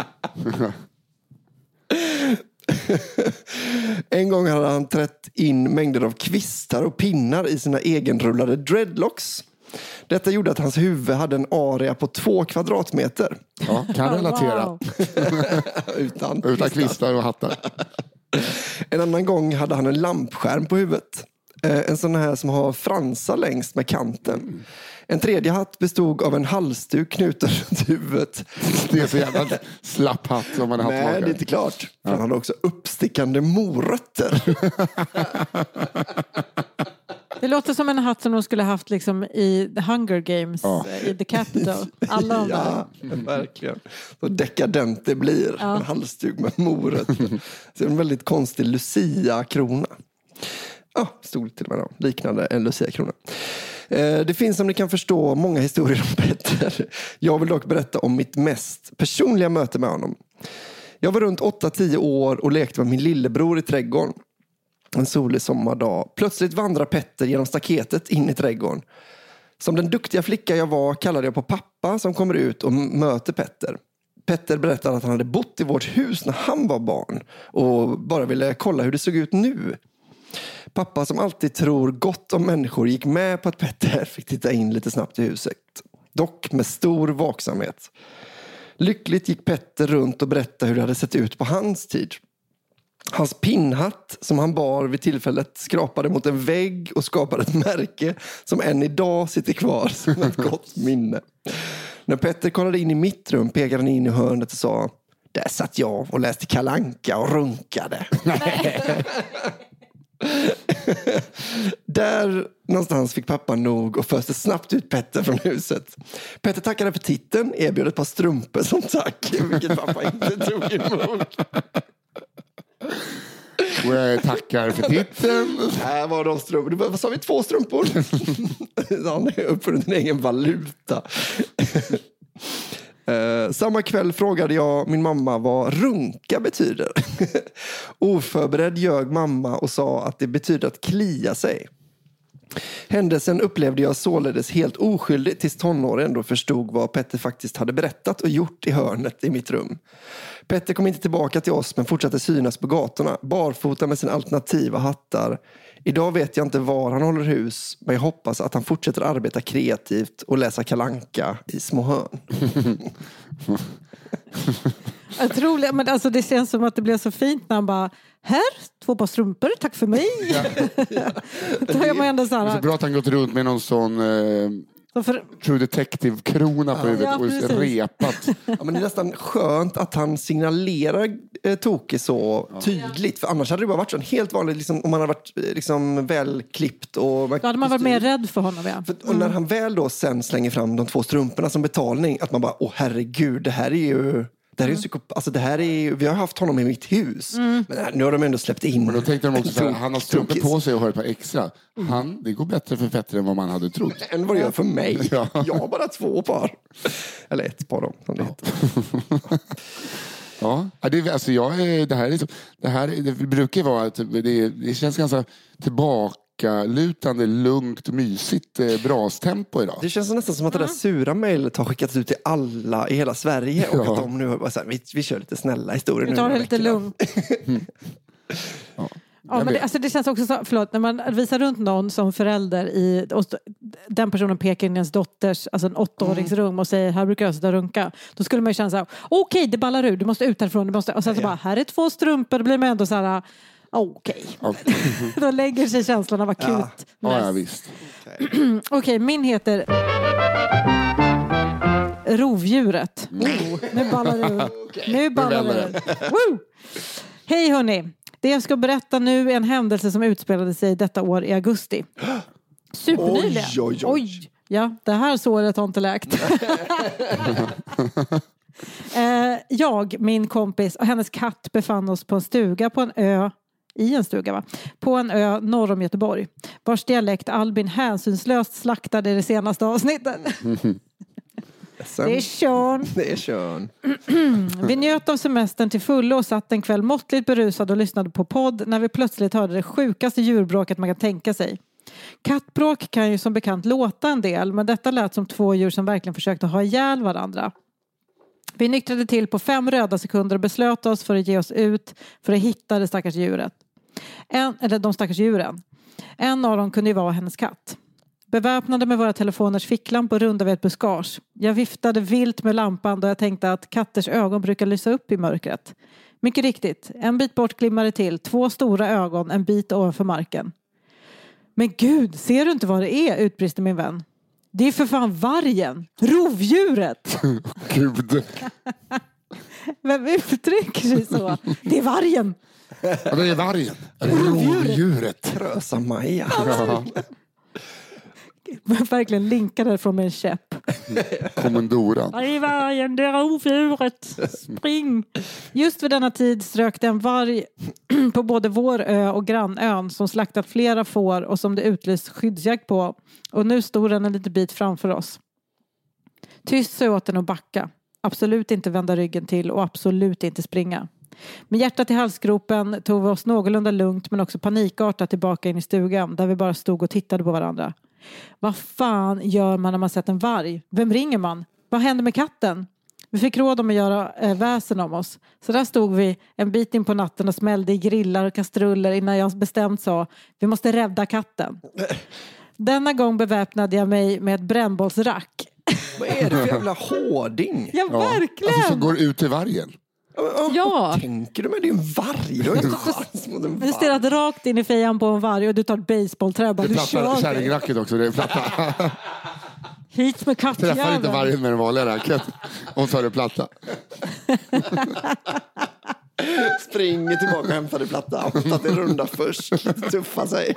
En gång hade han trätt in mängder av kvistar och pinnar i sina egenrullade dreadlocks. Detta gjorde att hans huvud hade en area på 2 kvadratmeter. Ja, kan relatera. Utan kvistar och hattar. En annan gång hade han en lampskärm på huvudet. En sån här som har fransar längst med kanten. En tredje hatt bestod av en halsduk knuten runt huvudet. Det är så jävla slapp hatt som man har hatt. Nej, det är inte klart. Ja. Han hade också uppstickande morötter. Det låter som en hatt som de skulle haft liksom i The Hunger Games, i The Capital. Alla de där. Verkligen. Så dekadent det blir. En halsduk med morötter. Så en väldigt konstig Lucia-krona. Stod till och med liknande en Lucia-krona. Det finns, som ni kan förstå, många historier om Petter. Jag vill dock berätta om mitt mest personliga möte med honom. Jag var runt 8-10 år och lekte med min lillebror i trädgården. En solig sommardag. Plötsligt vandrar Petter genom staketet in i trädgården. Som den duktiga flicka jag var kallade jag på pappa som kommer ut och möter Petter. Petter berättade att han hade bott i vårt hus när han var barn och bara ville kolla hur det såg ut nu. Pappa, som alltid tror gott om människor, gick med på att Petter fick titta in lite snabbt i huset. Dock med stor vaksamhet. Lyckligt gick Petter runt och berättade hur det hade sett ut på hans tid. Hans pinnhatt som han bar vid tillfället skrapade mot en vägg och skapade ett märke som än idag sitter kvar som ett gott minne. När Petter kollade in i mitt rum pekade han in i hörnet och sa: där satt jag och läste Kalle Anka och runkade. Där någonstans fick pappa nog och föste snabbt ut Petter från huset. Petter tackade för titeln, erbjöd ett par strumpor som tack, vilket pappa inte tog emot. Och jag tackar för titeln. Här var de strumpor. Vad sa vi? 2 strumpor? Han har uppfunnit en egen valuta. Samma kväll frågade jag min mamma vad runka betyder. Oförberedd ljög mamma och sa att det betyder att klia sig. Händelsen upplevde jag således helt oskyldigt tills tonåren då förstod vad Petter faktiskt hade berättat och gjort i hörnet i mitt rum. Petter kom inte tillbaka till oss men fortsatte synas på gatorna, barfota med sina alternativa hattar. Idag vet jag inte var han håller hus, men jag hoppas att han fortsätter arbeta kreativt och läsa Kalle Anka i små hörn. Jag tror, men alltså det känns som att det blev så fint när han bara, här, 2 par strumpor, tack för mig. Då är man ändå så här. Det är så bra att han gått runt med någon sån True Detective-krona på huvudet och repat. Ja, men det är nästan skönt att han signalerar Toke så tydligt. För annars hade det bara varit så helt vanligt, liksom, om man hade varit liksom, välklippt. Och då hade man varit mer rädd för honom. Ja. Och när han väl då sen slänger fram de 2 strumporna som betalning, att man bara, åh herregud, det här är ju... Det här är alltså det här är, vi har haft honom i mitt hus. Men nu har de ändå släppt in. Men då tänkte de också så här, han har strumpor på sig och har ett par extra. Det går bättre för Petter än vad man hade trott. Än vad det gör för mig. Ja. Jag har bara 2 par. Eller 1 par då, som det heter. Ja, det brukar vara att det känns ganska tillbakalutande, lugnt, mysigt, brastempo idag. Det känns nästan som att det där sura mejlet har skickats ut till alla i hela Sverige och att de nu bara så här, vi kör lite snälla historier. Vi tar det lite lugnt. Ja, men det känns också så, förlåt, när man visar runt någon som förälder och den personen pekar in i ens dotters, alltså en 8-årings rum och säger, här brukar jag sitta och runka. Då skulle man ju känna så här, okej, det ballar ur, du måste ut härifrån, och sen så bara, här är 2 strumpor, då blir man ändå så här, okej. Då lägger sig känslan av akut. Ja, visst. Okej, min heter Rovdjuret. Nu ballar det ur. Nu ballar det ur. Hej hörni. Det jag ska berätta nu är en händelse som utspelade sig detta år i augusti. Supernyligen. Oj. Ja, det här såret har inte läkt. Jag, min kompis och hennes katt befann oss på en stuga på en ö. I en stuga va? På en ö norr om Göteborg. Vars dialekt Albin hänsynslöst slaktade i det senaste avsnittet. Det är Sean. Det är Sean. Vi njöt av semestern till fullo och satt en kväll måttligt berusad och lyssnade på podd när vi plötsligt hörde det sjukaste djurbråket man kan tänka sig. Kattbråk kan ju som bekant låta en del, men detta lät som 2 djur som verkligen försökte ha ihjäl varandra. Vi nyktrade till på 5 röda sekunder och beslöt oss för att ge oss ut för att hitta det stackars djuret. De stackars djuren. En av dem kunde ju vara hennes katt. Beväpnade med våra telefoners ficklampor rundade vi ett buskage. Jag viftade vilt med lampan då jag tänkte att katters ögon brukar lysa upp i mörkret. Mycket riktigt, en bit bort glimmade till 2 stora ögon en bit ovanför marken. Men gud, ser du inte vad det är? Utbrister min vän. Det är för fan vargen, rovdjuret. Gud. Vem uttrycker sig så? Det är vargen. Ja, det är vargen. Rovdjuret. Krösa Maja. Ja. Verkligen linkade från med en käpp. Kommandoran. Det är vargen, det är rovdjuret. Spring. Just vid denna tid strök det en varg på både vår ö och grannön som slaktat flera får och som det utlyst skyddsjakt på. Och nu stod den en liten bit framför oss. Tyst så åt den att backa. Absolut inte vända ryggen till och absolut inte springa. Med hjärtat i halsgropen tog vi oss någorlunda lugnt men också panikartat tillbaka in i stugan där vi bara stod och tittade på varandra. Vad fan gör man när man sett en varg? Vem ringer man? Vad händer med katten? Vi fick råd om att göra väsen om oss. Så där stod vi en bit in på natten och smällde i grillar och kastruller innan jag bestämt sa vi måste rädda katten. Denna gång beväpnade jag mig med ett brännbollsrack. Vad är det för jävla hårding? Ja, verkligen. Alltså som går ut till vargen. Ja. Vad tänker du med? Det är en varg. Du har inte chans mot en Du stirrat varg. rakt in i fejan på en varg och du tar ett baseballträ. Det är Du platta kör kärringracket också. Det är platta. hit med Träffar inte kattjäveln. vargen med den vanliga racket. Och tar det platta. Springer tillbaka och hämtar det platta. Så att det runda först. Lite tuffa sig.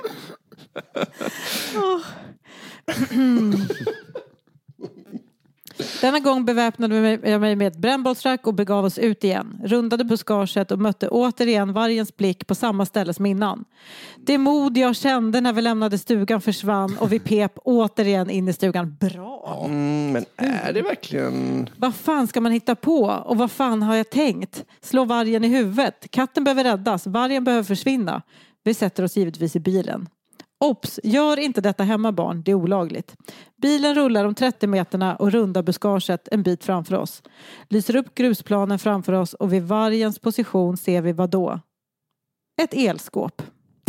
Denna gång beväpnade jag mig med ett brännbollsrack och begav oss ut igen. Rundade buskaget och mötte återigen vargens blick på samma ställe som innan. Det mod jag kände när vi lämnade stugan försvann och vi pep återigen in i stugan. Bra! Men är det verkligen... Vad fan ska man hitta på? Och vad fan har jag tänkt? Slå vargen i huvudet. Katten behöver räddas. Vargen behöver försvinna. Vi sätter oss givetvis i bilen. Ops, gör inte detta hemma barn, det är olagligt. Bilen rullar om 30 meterna och rundar buskaget en bit framför oss. Lyser upp grusplanen framför oss och vid vargens position ser vi vad då? Ett elskåp.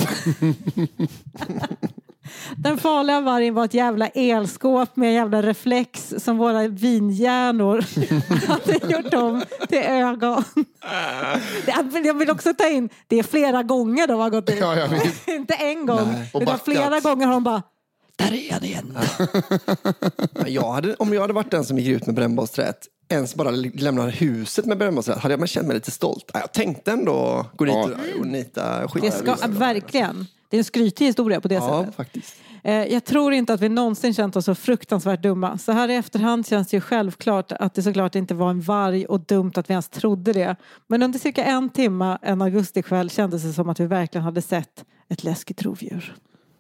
Den farliga vargen var ett jävla elskåp med en jävla reflex som våra vinhjärnor hade gjort om till ögon. Jag vill också ta in, det är flera gånger de har gått in. Ja, jag vet. Inte en gång. Och Utan flera backat. gånger har de bara, där är han igen. Om jag hade varit den som gick ut med brännbollsträt, ens bara lämnar huset med brännbollsträt, hade jag känt mig lite stolt. Jag tänkte ändå gå dit och nita skit. Det ska, verkligen. Det är en skrytig historia på det Ja, sättet. faktiskt. Jag tror inte att vi någonsin känt oss så fruktansvärt dumma. Så här i efterhand känns det ju självklart att det såklart inte var en varg och dumt att vi ens trodde det. Men under cirka 1 timme en augustikväll kändes det som att vi verkligen hade sett ett läskigt rovdjur.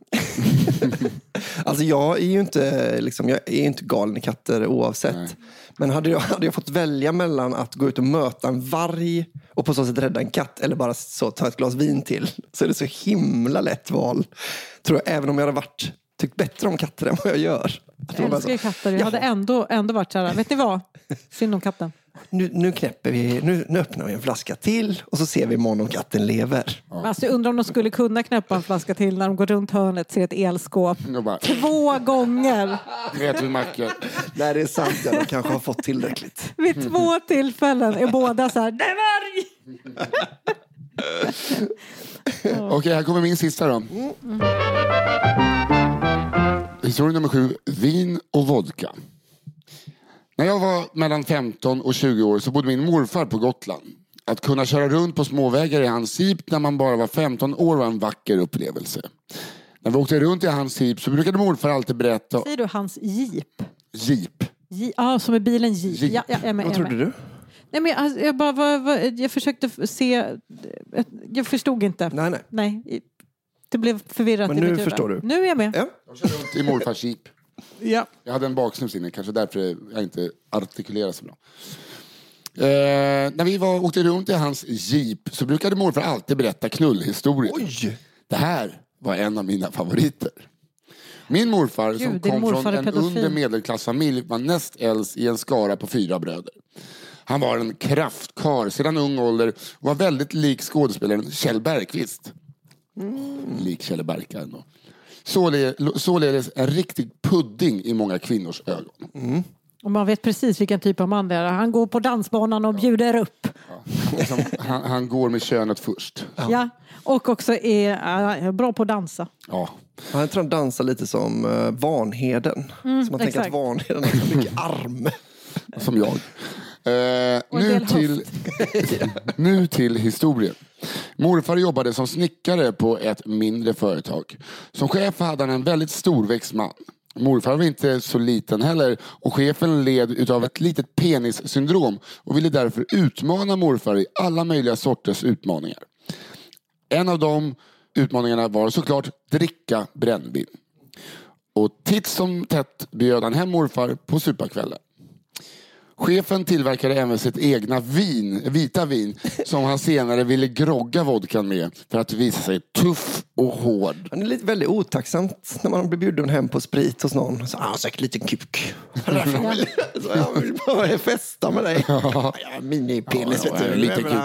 Alltså jag är ju inte jag är inte galen i katter oavsett. Nej. Men hade jag fått välja mellan att gå ut och möta en varg och på så sätt rädda en katt eller bara så ta ett glas vin till, så är det så himla lätt val. Tror jag, även om jag hade tyckt bättre om katter än vad jag gör. Jag älskar katter. Jag hade ändå varit så här. Vet ni vad? Synd om katten. Nu knäpper vi, nu öppnar vi en flaska till och så ser vi imorgon om katten lever. Ja. Alltså, jag undrar om de skulle kunna knäppa en flaska till när de går runt hörnet, ser ett elskåp. Bara, 2 gånger. vet vi mackor. Nej, det är sant. De kanske har fått tillräckligt. Vid 2 tillfällen är båda så här, det är varg! Okej, här kommer min sista då. Historia nummer 7. Vin och vodka. När jag var mellan 15 och 20 år så bodde min morfar på Gotland. Att kunna köra runt på småvägar i hans jeep när man bara var 15 år var en vacker upplevelse. När vi åkte runt i hans jeep så brukade morfar alltid berätta... Säger du hans jeep? Jeep. Ja, som är bilen jeep. Ja, vad trodde du? Nej, men jag försökte se... Jag förstod inte. Nej. Det blev förvirrat men i mitt nu huvud. förstår du. Nu är jag med. Ja. Jag körde runt i morfars jeep. Ja. Jag hade en baksnus inne, kanske därför jag inte artikulerar så bra. När vi åkte runt i hans jeep så brukade morfar alltid berätta knullhistorier. Oj! Det här var en av mina favoriter. Min morfar som Gud, din kom morfar från är en pedofil. under medelklassfamilj var näst äldst i en skara på 4 bröder. Han var en kraftkar sedan ung ålder och var väldigt lik skådespelaren Kjell Bergqvist. Lik Kjell Bergqvist ändå. Således en riktig pudding i många kvinnors ögon. Och man vet precis vilken typ av man det är. Han går på dansbanan och bjuder upp. Han går med könet först. Ja. Och också är bra på att dansa. Ja. Han tror han dansar lite som Vanheden. Så man tänker exakt. att Vanheden har så mycket arm. Som jag. Och en del Nu till historien. Morfar jobbade som snickare på ett mindre företag. Som chef hade han en väldigt storväxt man. Morfar var inte så liten heller och chefen led utav ett litet penissyndrom och ville därför utmana morfar i alla möjliga sorters utmaningar. En av de utmaningarna var såklart dricka brännvin. Och titt som tätt bjöd han hem morfar på superkvällen. Chefen tillverkade även sitt egna vita vin som han senare ville grogga vodkan med för att visa sig tuff och hård. Han är lite väldigt otacksamt när man blir bjuden hem på sprit hos någon. Så säkert liten kuk. Så jag vill bara festa med dig. Ja, minipenis vet du. Lite kuk.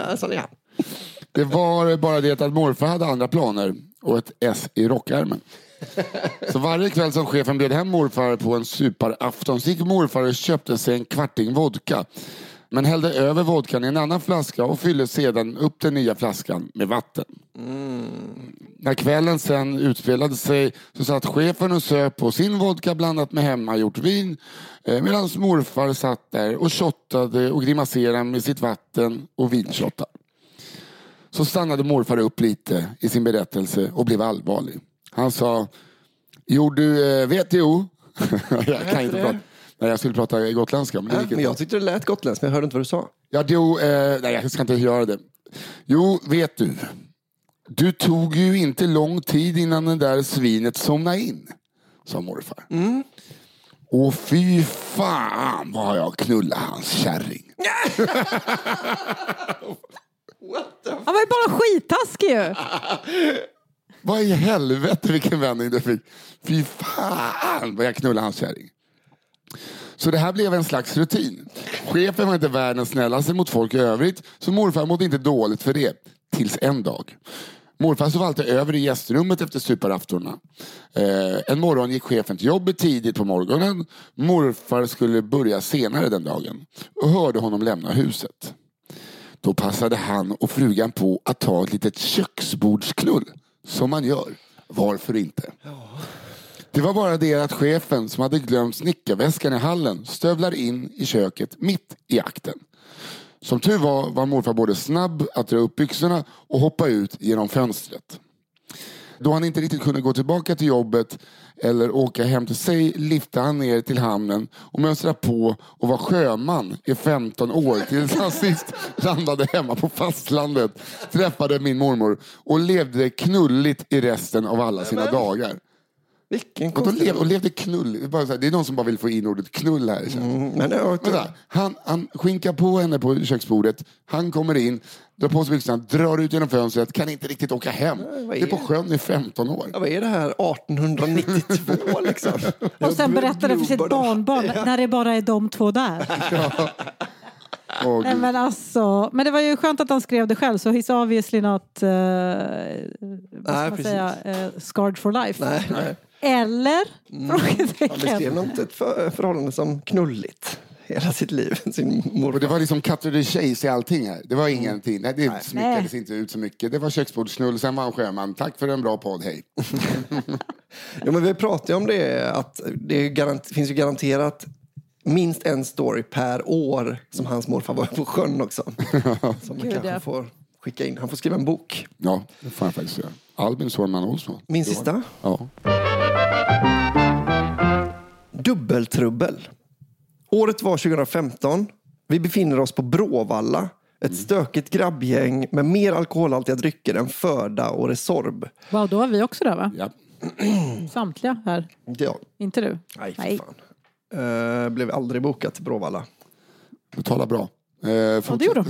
Det var bara det att morfar hade andra planer och ett S i rockärmen. Så varje kväll som chefen bjöd hem morfar på en superafton så gick morfar och köpte sig en kvarting vodka. Men hällde över vodkan i en annan flaska och fyllde sedan upp den nya flaskan med vatten. När kvällen sen utspelade sig så satt chefen och söp på sin vodka blandat med hemmagjort vin. Medan morfar satt där och shottade och grimaserade med sitt vatten och vinshottade. Så stannade morfar upp lite i sin berättelse och blev allvarlig. Han sa, jo du vet jo. Jag kan inte prata. Nej, jag skulle prata gotländska. Men jag tyckte det lät gotländsk, men jag hörde inte vad du sa. Ja, nej, jag ska inte göra det. Jo, vet du. Du tog ju inte lång tid innan den där svinet somnade in. Sa morfar. Och fy fan vad jag knullade hans kärring. Han var ju bara skittaskig ju. Vad i helvete vilken vändning det fick. Fy fan vad jag knullade hans kärring. Så det här blev en slags rutin. Chefen var inte världens snällaste mot folk i övrigt. Så morfar mådde inte dåligt för det. Tills en dag. Morfar sov alltid över i gästrummet efter superaftorna. En morgon gick chefen till jobbet tidigt på morgonen. Morfar skulle börja senare den dagen. Och hörde honom lämna huset. Då passade han och frugan på att ta ett litet köksbordsknull. Som man gör. Varför inte? Det var bara det att chefen som hade glömt snickarväskan i hallen stövlar in i köket mitt i akten. Som tur var morfar både snabb att dra upp byxorna och hoppa ut genom fönstret. Då han inte riktigt kunde gå tillbaka till jobbet eller åka hem till sig liftade han ner till hamnen och mönstrade på och var sjöman i 15 år tills han sist landade hemma på fastlandet, träffade min mormor och levde knulligt i resten av alla sina dagar. Vilken och levde knull. Det är någon som bara vill få in ordet knull här. Han skinkar på henne på köksbordet. Han kommer in, drar på sig byxorna, drar ut genom fönstret. Kan inte riktigt åka hem. Det är på sjön i 15 år. Ja, vad är det här 1892 liksom? Och sen berättade för sitt barnbarn när det bara är de två där. Nej, men det var ju skönt att han skrev det själv. Så he's obviously not scarred for life. Nej. Eller? Han beskrev nog inte ett förhållande som knulligt hela sitt liv. Och det var liksom cut of the chase i allting här. Det var ingenting. Det smyckades inte ut så mycket. Det var köksbordsknull, sen var han sjöman. Tack för en bra podd, hej. Ja, men vi pratade om det. Att det finns ju garanterat minst en story per år som hans morfar var på sjön också. Som man kanske får skicka in. Han får skriva en bok. Ja, det får han faktiskt göra. Albin Sorman Olsson. Min sista? Ja. Dubbeltrubbel. Året var 2015. Vi befinner oss på Bråvalla. Ett stökigt grabbgäng med mer alkoholhaltiga drycker än Förda och Resorb. Wow, då var vi också där va? Ja. Samtliga här. Ja. Inte du? Nej, för fan. Blev aldrig bokat till Bråvalla. Du talar bra. Ja, det gjorde de.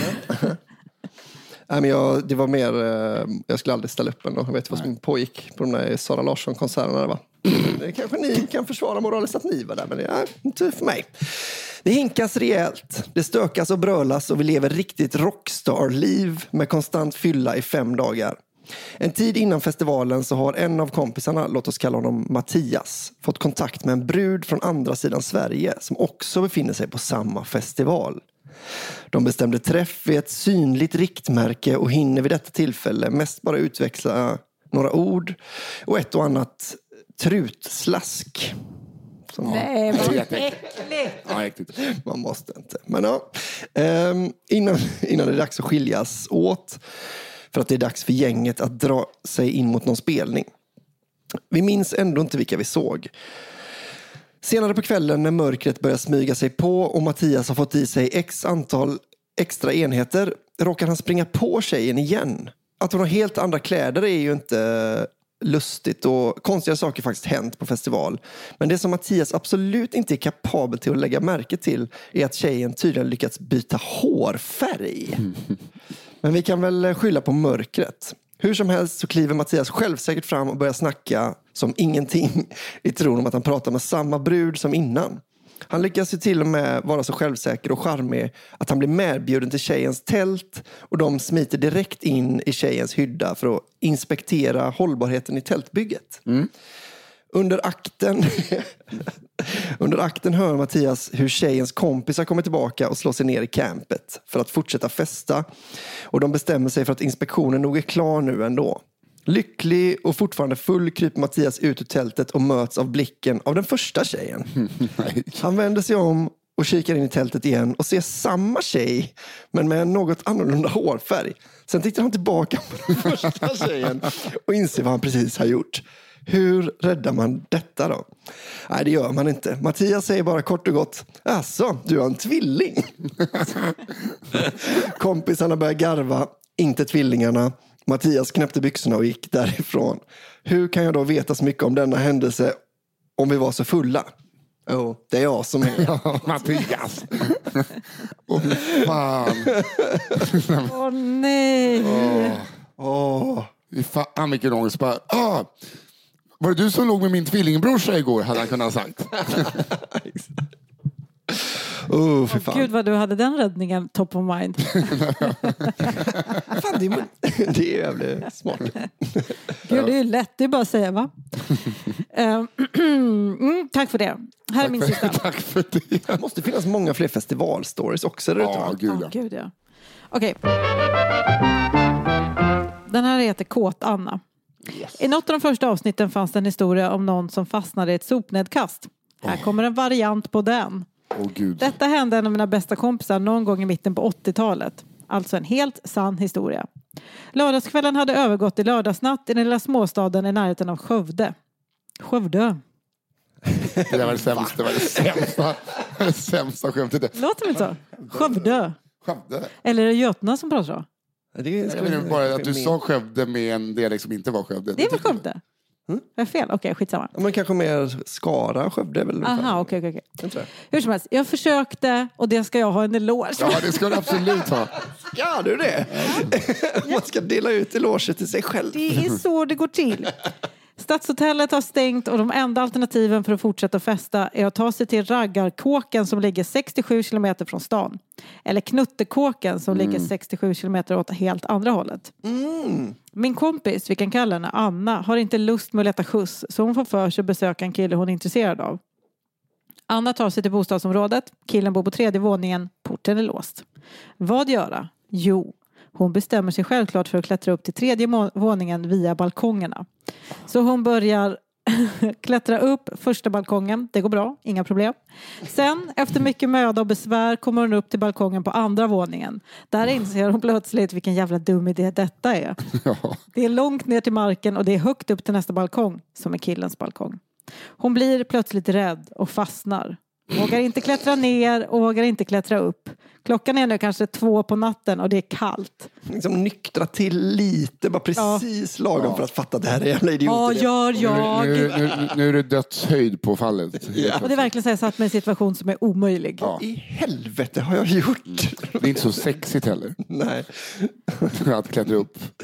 Nej, men det var mer, jag skulle aldrig ställa upp ändå. Jag vet vad som pågick på de där Sara Larsson-konserterna. Va? Det kanske ni kan försvara moraliskt att ni var där, men det är inte för mig. Det hinkas rejält, det stökas och brölas och vi lever riktigt rockstar-liv med konstant fylla i 5 dagar. En tid innan festivalen så har en av kompisarna, låt oss kalla honom Mattias, fått kontakt med en brud från andra sidan Sverige som också befinner sig på samma festival. De bestämde träff vid ett synligt riktmärke och hinner vid detta tillfälle mest bara utväxla några ord och ett och annat trutslask. Nej, vad äckligt. Ja, äckligt. Man måste inte. Men ja, innan det är dags att skiljas åt för att det är dags för gänget att dra sig in mot någon spelning. Vi minns ändå inte vilka vi såg. Senare på kvällen när mörkret börjar smyga sig på och Mattias har fått i sig x antal extra enheter råkar han springa på tjejen igen. Att hon har helt andra kläder är ju inte lustigt och konstiga saker faktiskt hänt på festival. Men det som Mattias absolut inte är kapabel till att lägga märke till är att tjejen tydligen lyckats byta hårfärg. Men vi kan väl skylla på mörkret. Hur som helst så kliver Mattias självsäkert fram och börjar snacka som ingenting i tron om att han pratar med samma brud som innan. Han lyckas ju till och med vara så självsäker och charmig att han blir medbjuden till tjejens tält och de smiter direkt in i tjejens hydda för att inspektera hållbarheten i tältbygget. Under akten hör Mattias hur tjejens kompisar kommer tillbaka och slår sig ner i campet för att fortsätta festa. Och de bestämmer sig för att inspektionen nog är klar nu ändå. Lycklig och fortfarande full kryper Mattias ut ur tältet och möts av blicken av den första tjejen. Han vänder sig om och kikar in i tältet igen och ser samma tjej men med en något annorlunda hårfärg. Sen tittar han tillbaka på den första tjejen och inser vad han precis har gjort. Hur räddar man detta då? Nej, det gör man inte. Mattias säger bara kort och gott: alltså, du har en tvilling. Kompisarna börjar garva, inte tvillingarna. Mattias knäppte byxorna och gick därifrån. Hur kan jag då veta så mycket om denna händelse om vi var så fulla? Det är jag som är. Ja, Mattias. Fan. Nej. Fan vilken ångest. Bara, var det du som låg med min tvillingbrorsa igår, hade han kunnat ha sagt. Gud vad du hade den räddningen top of mind. Fan, det är jävligt smart. Gud, det är lätt, det är bara att säga, va? Tack för det. Här är min sista. Tack för det. Det måste finnas många fler festivalstories också. Gud, ja. Okej. Den här heter Kåt Anna. Yes. I något av de första avsnitten fanns det en historia om någon som fastnade i ett sopnedkast. Här kommer en variant på den. Gud. Detta hände en av mina bästa kompisar någon gång i mitten på 80-talet. Alltså en helt sann historia. Lördagskvällen hade övergått i lördagsnatt i den lilla småstaden i närheten av Skövde. Skövde. Det var det sämsta skämtet. Låter det så? Skövde. Eller är det Götna som pratar så? Jag menar bara att du sa Skövde med en dialekt som inte var Skövde. Det är väl Skövde? Är fel? Okej, skitsamma. Men kanske mer Skara, Skövde väl? Aha, okej. Hur som helst, jag försökte och det ska jag ha en eloge. Ja, det ska du absolut ha. Ska du det? Man ska dela ut eloge till sig själv. Det är så det går till. Stadshotellet har stängt och de enda alternativen för att fortsätta festa är att ta sig till Raggarkåken som ligger 67 kilometer från stan. Eller Knuttekåken som ligger 67 kilometer åt helt andra hållet. Min kompis, vi kan kalla henne Anna, har inte lust med att leta skjuts så hon får för sig att besöka en kille hon är intresserad av. Anna tar sig till bostadsområdet, killen bor på 3:e våningen, porten är låst. Vad göra? Jo, hon bestämmer sig självklart för att klättra upp till 3:e våningen via balkongerna. Så hon börjar klättra upp första balkongen. Det går bra, inga problem. Sen, efter mycket möda och besvär, kommer hon upp till balkongen på andra våningen. Där inser hon plötsligt vilken jävla dum idé detta är. Det är långt ner till marken och det är högt upp till nästa balkong, som är killens balkong. Hon blir plötsligt rädd och fastnar. Vågar inte klättra ner och vågar inte klättra upp. Klockan är nu kanske 2 på natten och det är kallt. Liksom nyktra till lite, bara precis lagom för att fatta det här är jävla idiot. Ja, gör jag. Nu är det dödshöjd på fallet. Och det är verkligen så jag satt med en situation som är omöjlig. Vad i helvete har jag gjort? Det är inte så sexigt heller. Nej. Att klättra upp.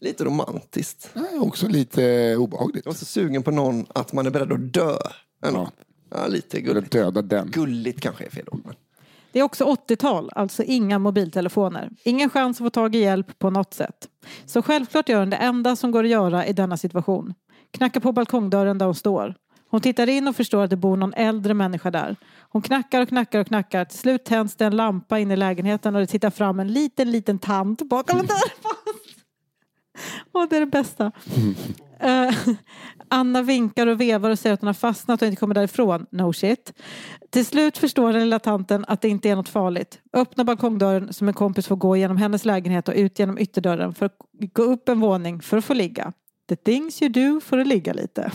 Lite romantiskt. Också lite obehagligt. Jag var så sugen på någon att man är beredd att dö. Ja, lite gulligt. Döda den. Gulligt kanske är fel ord. Men... Det är också 80-tal, alltså inga mobiltelefoner. Ingen chans att få tag i hjälp på något sätt. Så självklart gör hon det enda som går att göra i denna situation. Knackar på balkongdörren där hon står. Hon tittar in och förstår att det bor någon äldre människa där. Hon knackar och knackar och knackar. Till slut tänds det en lampa in i lägenheten och det tittar fram en liten tant bakom dörren. Och det är det bästa. Anna vinkar och vevar och säger att hon har fastnat och inte kommer därifrån. No shit. Till slut förstår den lilla tanten att det inte är något farligt. Öppnar balkongdörren som en kompis får gå genom hennes lägenhet och ut genom ytterdörren för att gå upp en våning för att få ligga. The things you do för att ligga lite.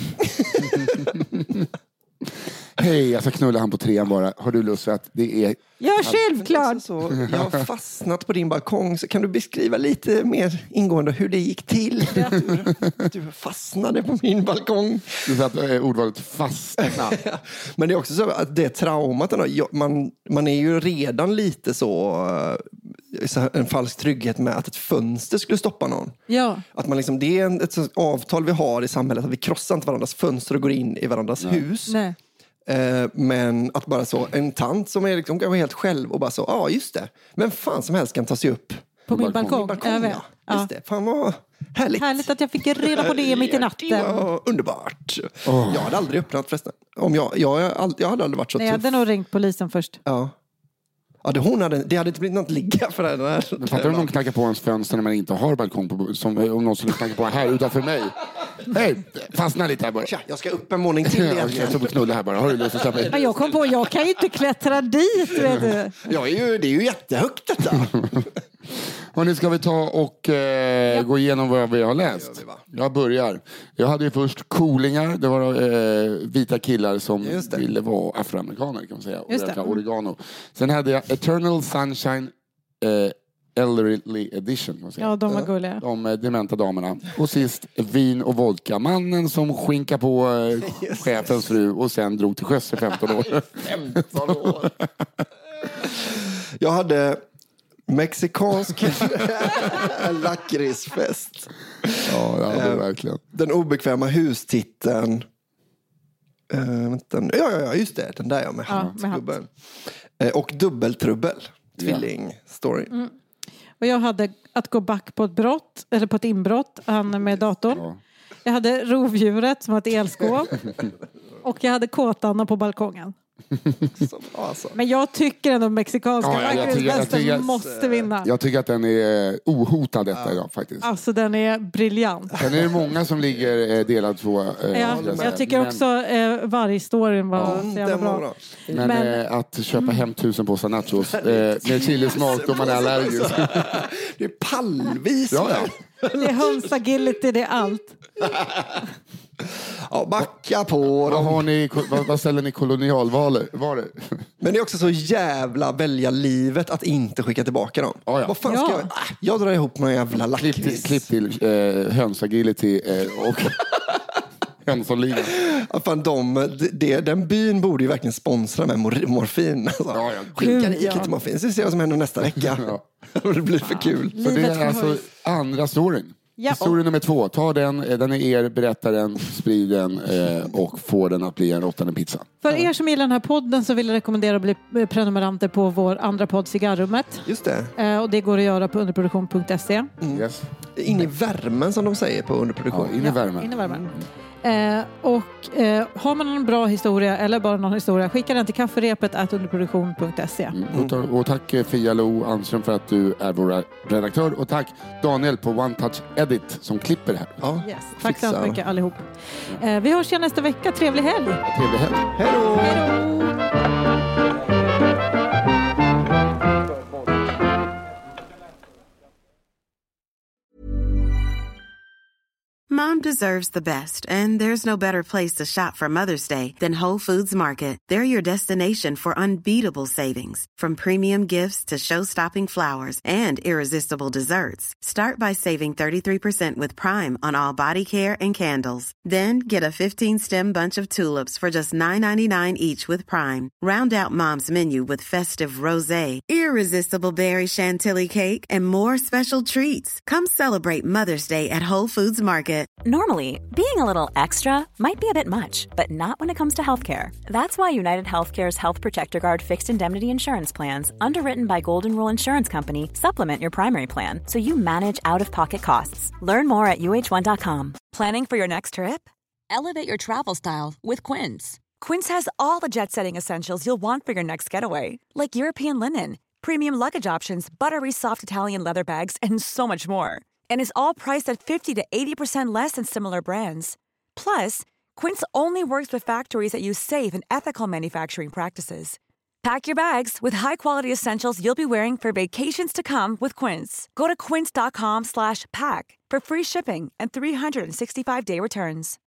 Hej, jag ska knulla han på 3:an bara. Har du lust att det är... Ja, självklart. Jag har fastnat på din balkong. Så kan du beskriva lite mer ingående hur det gick till? Att du fastnade på min balkong. Du sa att ordvalet fastna. Men det är också så att det traumat. Man är ju redan lite så en falsk trygghet med att ett fönster skulle stoppa någon. Ja. Att man liksom, det är ett avtal vi har i samhället att vi krossar inte varandras fönster och går in i varandras hus. Nej. Men att bara så, en tant som är liksom kanske helt själv och bara så, ja just det. Men fan som helst kan ta sig upp på min balkong. Ja. Just det, fan vad härligt. Härligt att jag fick reda på det mitt i natten. Ja, underbart. Jag hade aldrig öppnat förresten. Jag hade aldrig varit så tuff. Nej, jag hade nog ringt polisen först. Ja. Ja, det hade inte blivit något ligga för det där. Men fattar du om någon knackar på ens fönster när man inte har balkong på, som om någon skulle knacka på här utanför mig. Hej, fastna lite här bara. Tja, jag ska upp en våning till egentligen. Jag ska knulla här bara. Har du lust att släppa in? Jag kom på, jag kan ju inte klättra dit, vet du. Det är ju jättehögt detta. Hörrni, ska vi ta och gå igenom vad vi har läst? Jag börjar. Jag hade ju först coolingar. Det var vita killar som ville vara afroamerikaner kan man säga. Och röka oregano. Sen hade jag Eternal Sunshine Elderly Edition. Kan man säga. Ja, de var gulliga. De dementa damerna. Och sist vin och vodka. Mannen som skinkar på chefens fru och sen drog till sjöss i 15 år. 15 år. Jag hade mexikansk lakritsfest. Ja, det hade verkligen. Den obekväma hustiteln. Ja, just det. Den där med hattgubben. Och dubbeltrubbel. Tvilling-story. Mm. Och jag hade att gå back på ett brott, eller på ett inbrott, han med datorn. Ja. Jag hade rovdjuret som var ett elskåp. Och jag hade kåtanna på balkongen. Men jag tycker ändå mexikanska lakritsfesten måste vinna. Jag tycker att den är ohotad detta idag faktiskt. Alltså den är briljant. Sen är det många som ligger delad två. Jag tycker också vargstoryn var så jävla bra. Men att köpa hem 1000 påsar nachos med chilismak då man är allergisk. Det är pallvis. Ja. Det är hönsagility, det är allt. Ja, backa på dem. Vad ställer ni kolonialvaror? Men det är också så jävla välja livet att inte skicka tillbaka dem. Ja. Vad fan ska jag drar ihop någon jävla lakrits. Klipp till hönsagility och hönsoligan. Ja, fan, den byn borde ju verkligen sponsra med morfin. Alltså. Skicka lite morfin så vi ser vad som händer nästa vecka. Det blir för kul. För det är alltså andra storyn. Ja. Historia nummer 2. Ta den är er, berätta den, sprid den och få den att bli en råttande pizza. För er som gillar den här podden så vill jag rekommendera att bli prenumeranter på vår andra podd Cigarrummet. Just det. Och det går att göra på underproduktion.se. Mm. Yes. In i värmen som de säger på underproduktion. Ja, in i värmen. In i värmen. Har man en bra historia eller bara någon historia, skicka den till kafferepet@underproduktion.se. Och tack Fia Lo Anström för att du är vår redaktör och tack Daniel på One Touch Edit som klipper det här. Ja, yes. Tack så mycket allihop. Vi hörs igen nästa vecka. Trevlig helg. Trevlig helg. Hej då. Mom Mom deserves the best, and there's no better place to shop for Mother's Day than Whole Foods Market. They're your destination for unbeatable savings, from premium gifts to show-stopping flowers and irresistible desserts. Start by saving 33% with Prime on all body care and candles. Then get a 15-stem bunch of tulips for just $9.99 each with Prime. Round out Mom's menu with festive rosé, irresistible berry chantilly cake, and more special treats. Come celebrate Mother's Day at Whole Foods Market. Normally, being a little extra might be a bit much, but not when it comes to healthcare. That's why United Healthcare's Health Protector Guard fixed indemnity insurance plans, underwritten by Golden Rule Insurance Company, supplement your primary plan so you manage out-of-pocket costs. Learn more at uh1.com. Planning for your next trip? Elevate your travel style with Quince. Quince has all the jet-setting essentials you'll want for your next getaway, like European linen, premium luggage options, buttery soft Italian leather bags, and so much more. And is all priced at 50 to 80% less than similar brands. Plus, Quince only works with factories that use safe and ethical manufacturing practices. Pack your bags with high-quality essentials you'll be wearing for vacations to come with Quince. Go to quince.com/pack for free shipping and 365-day returns.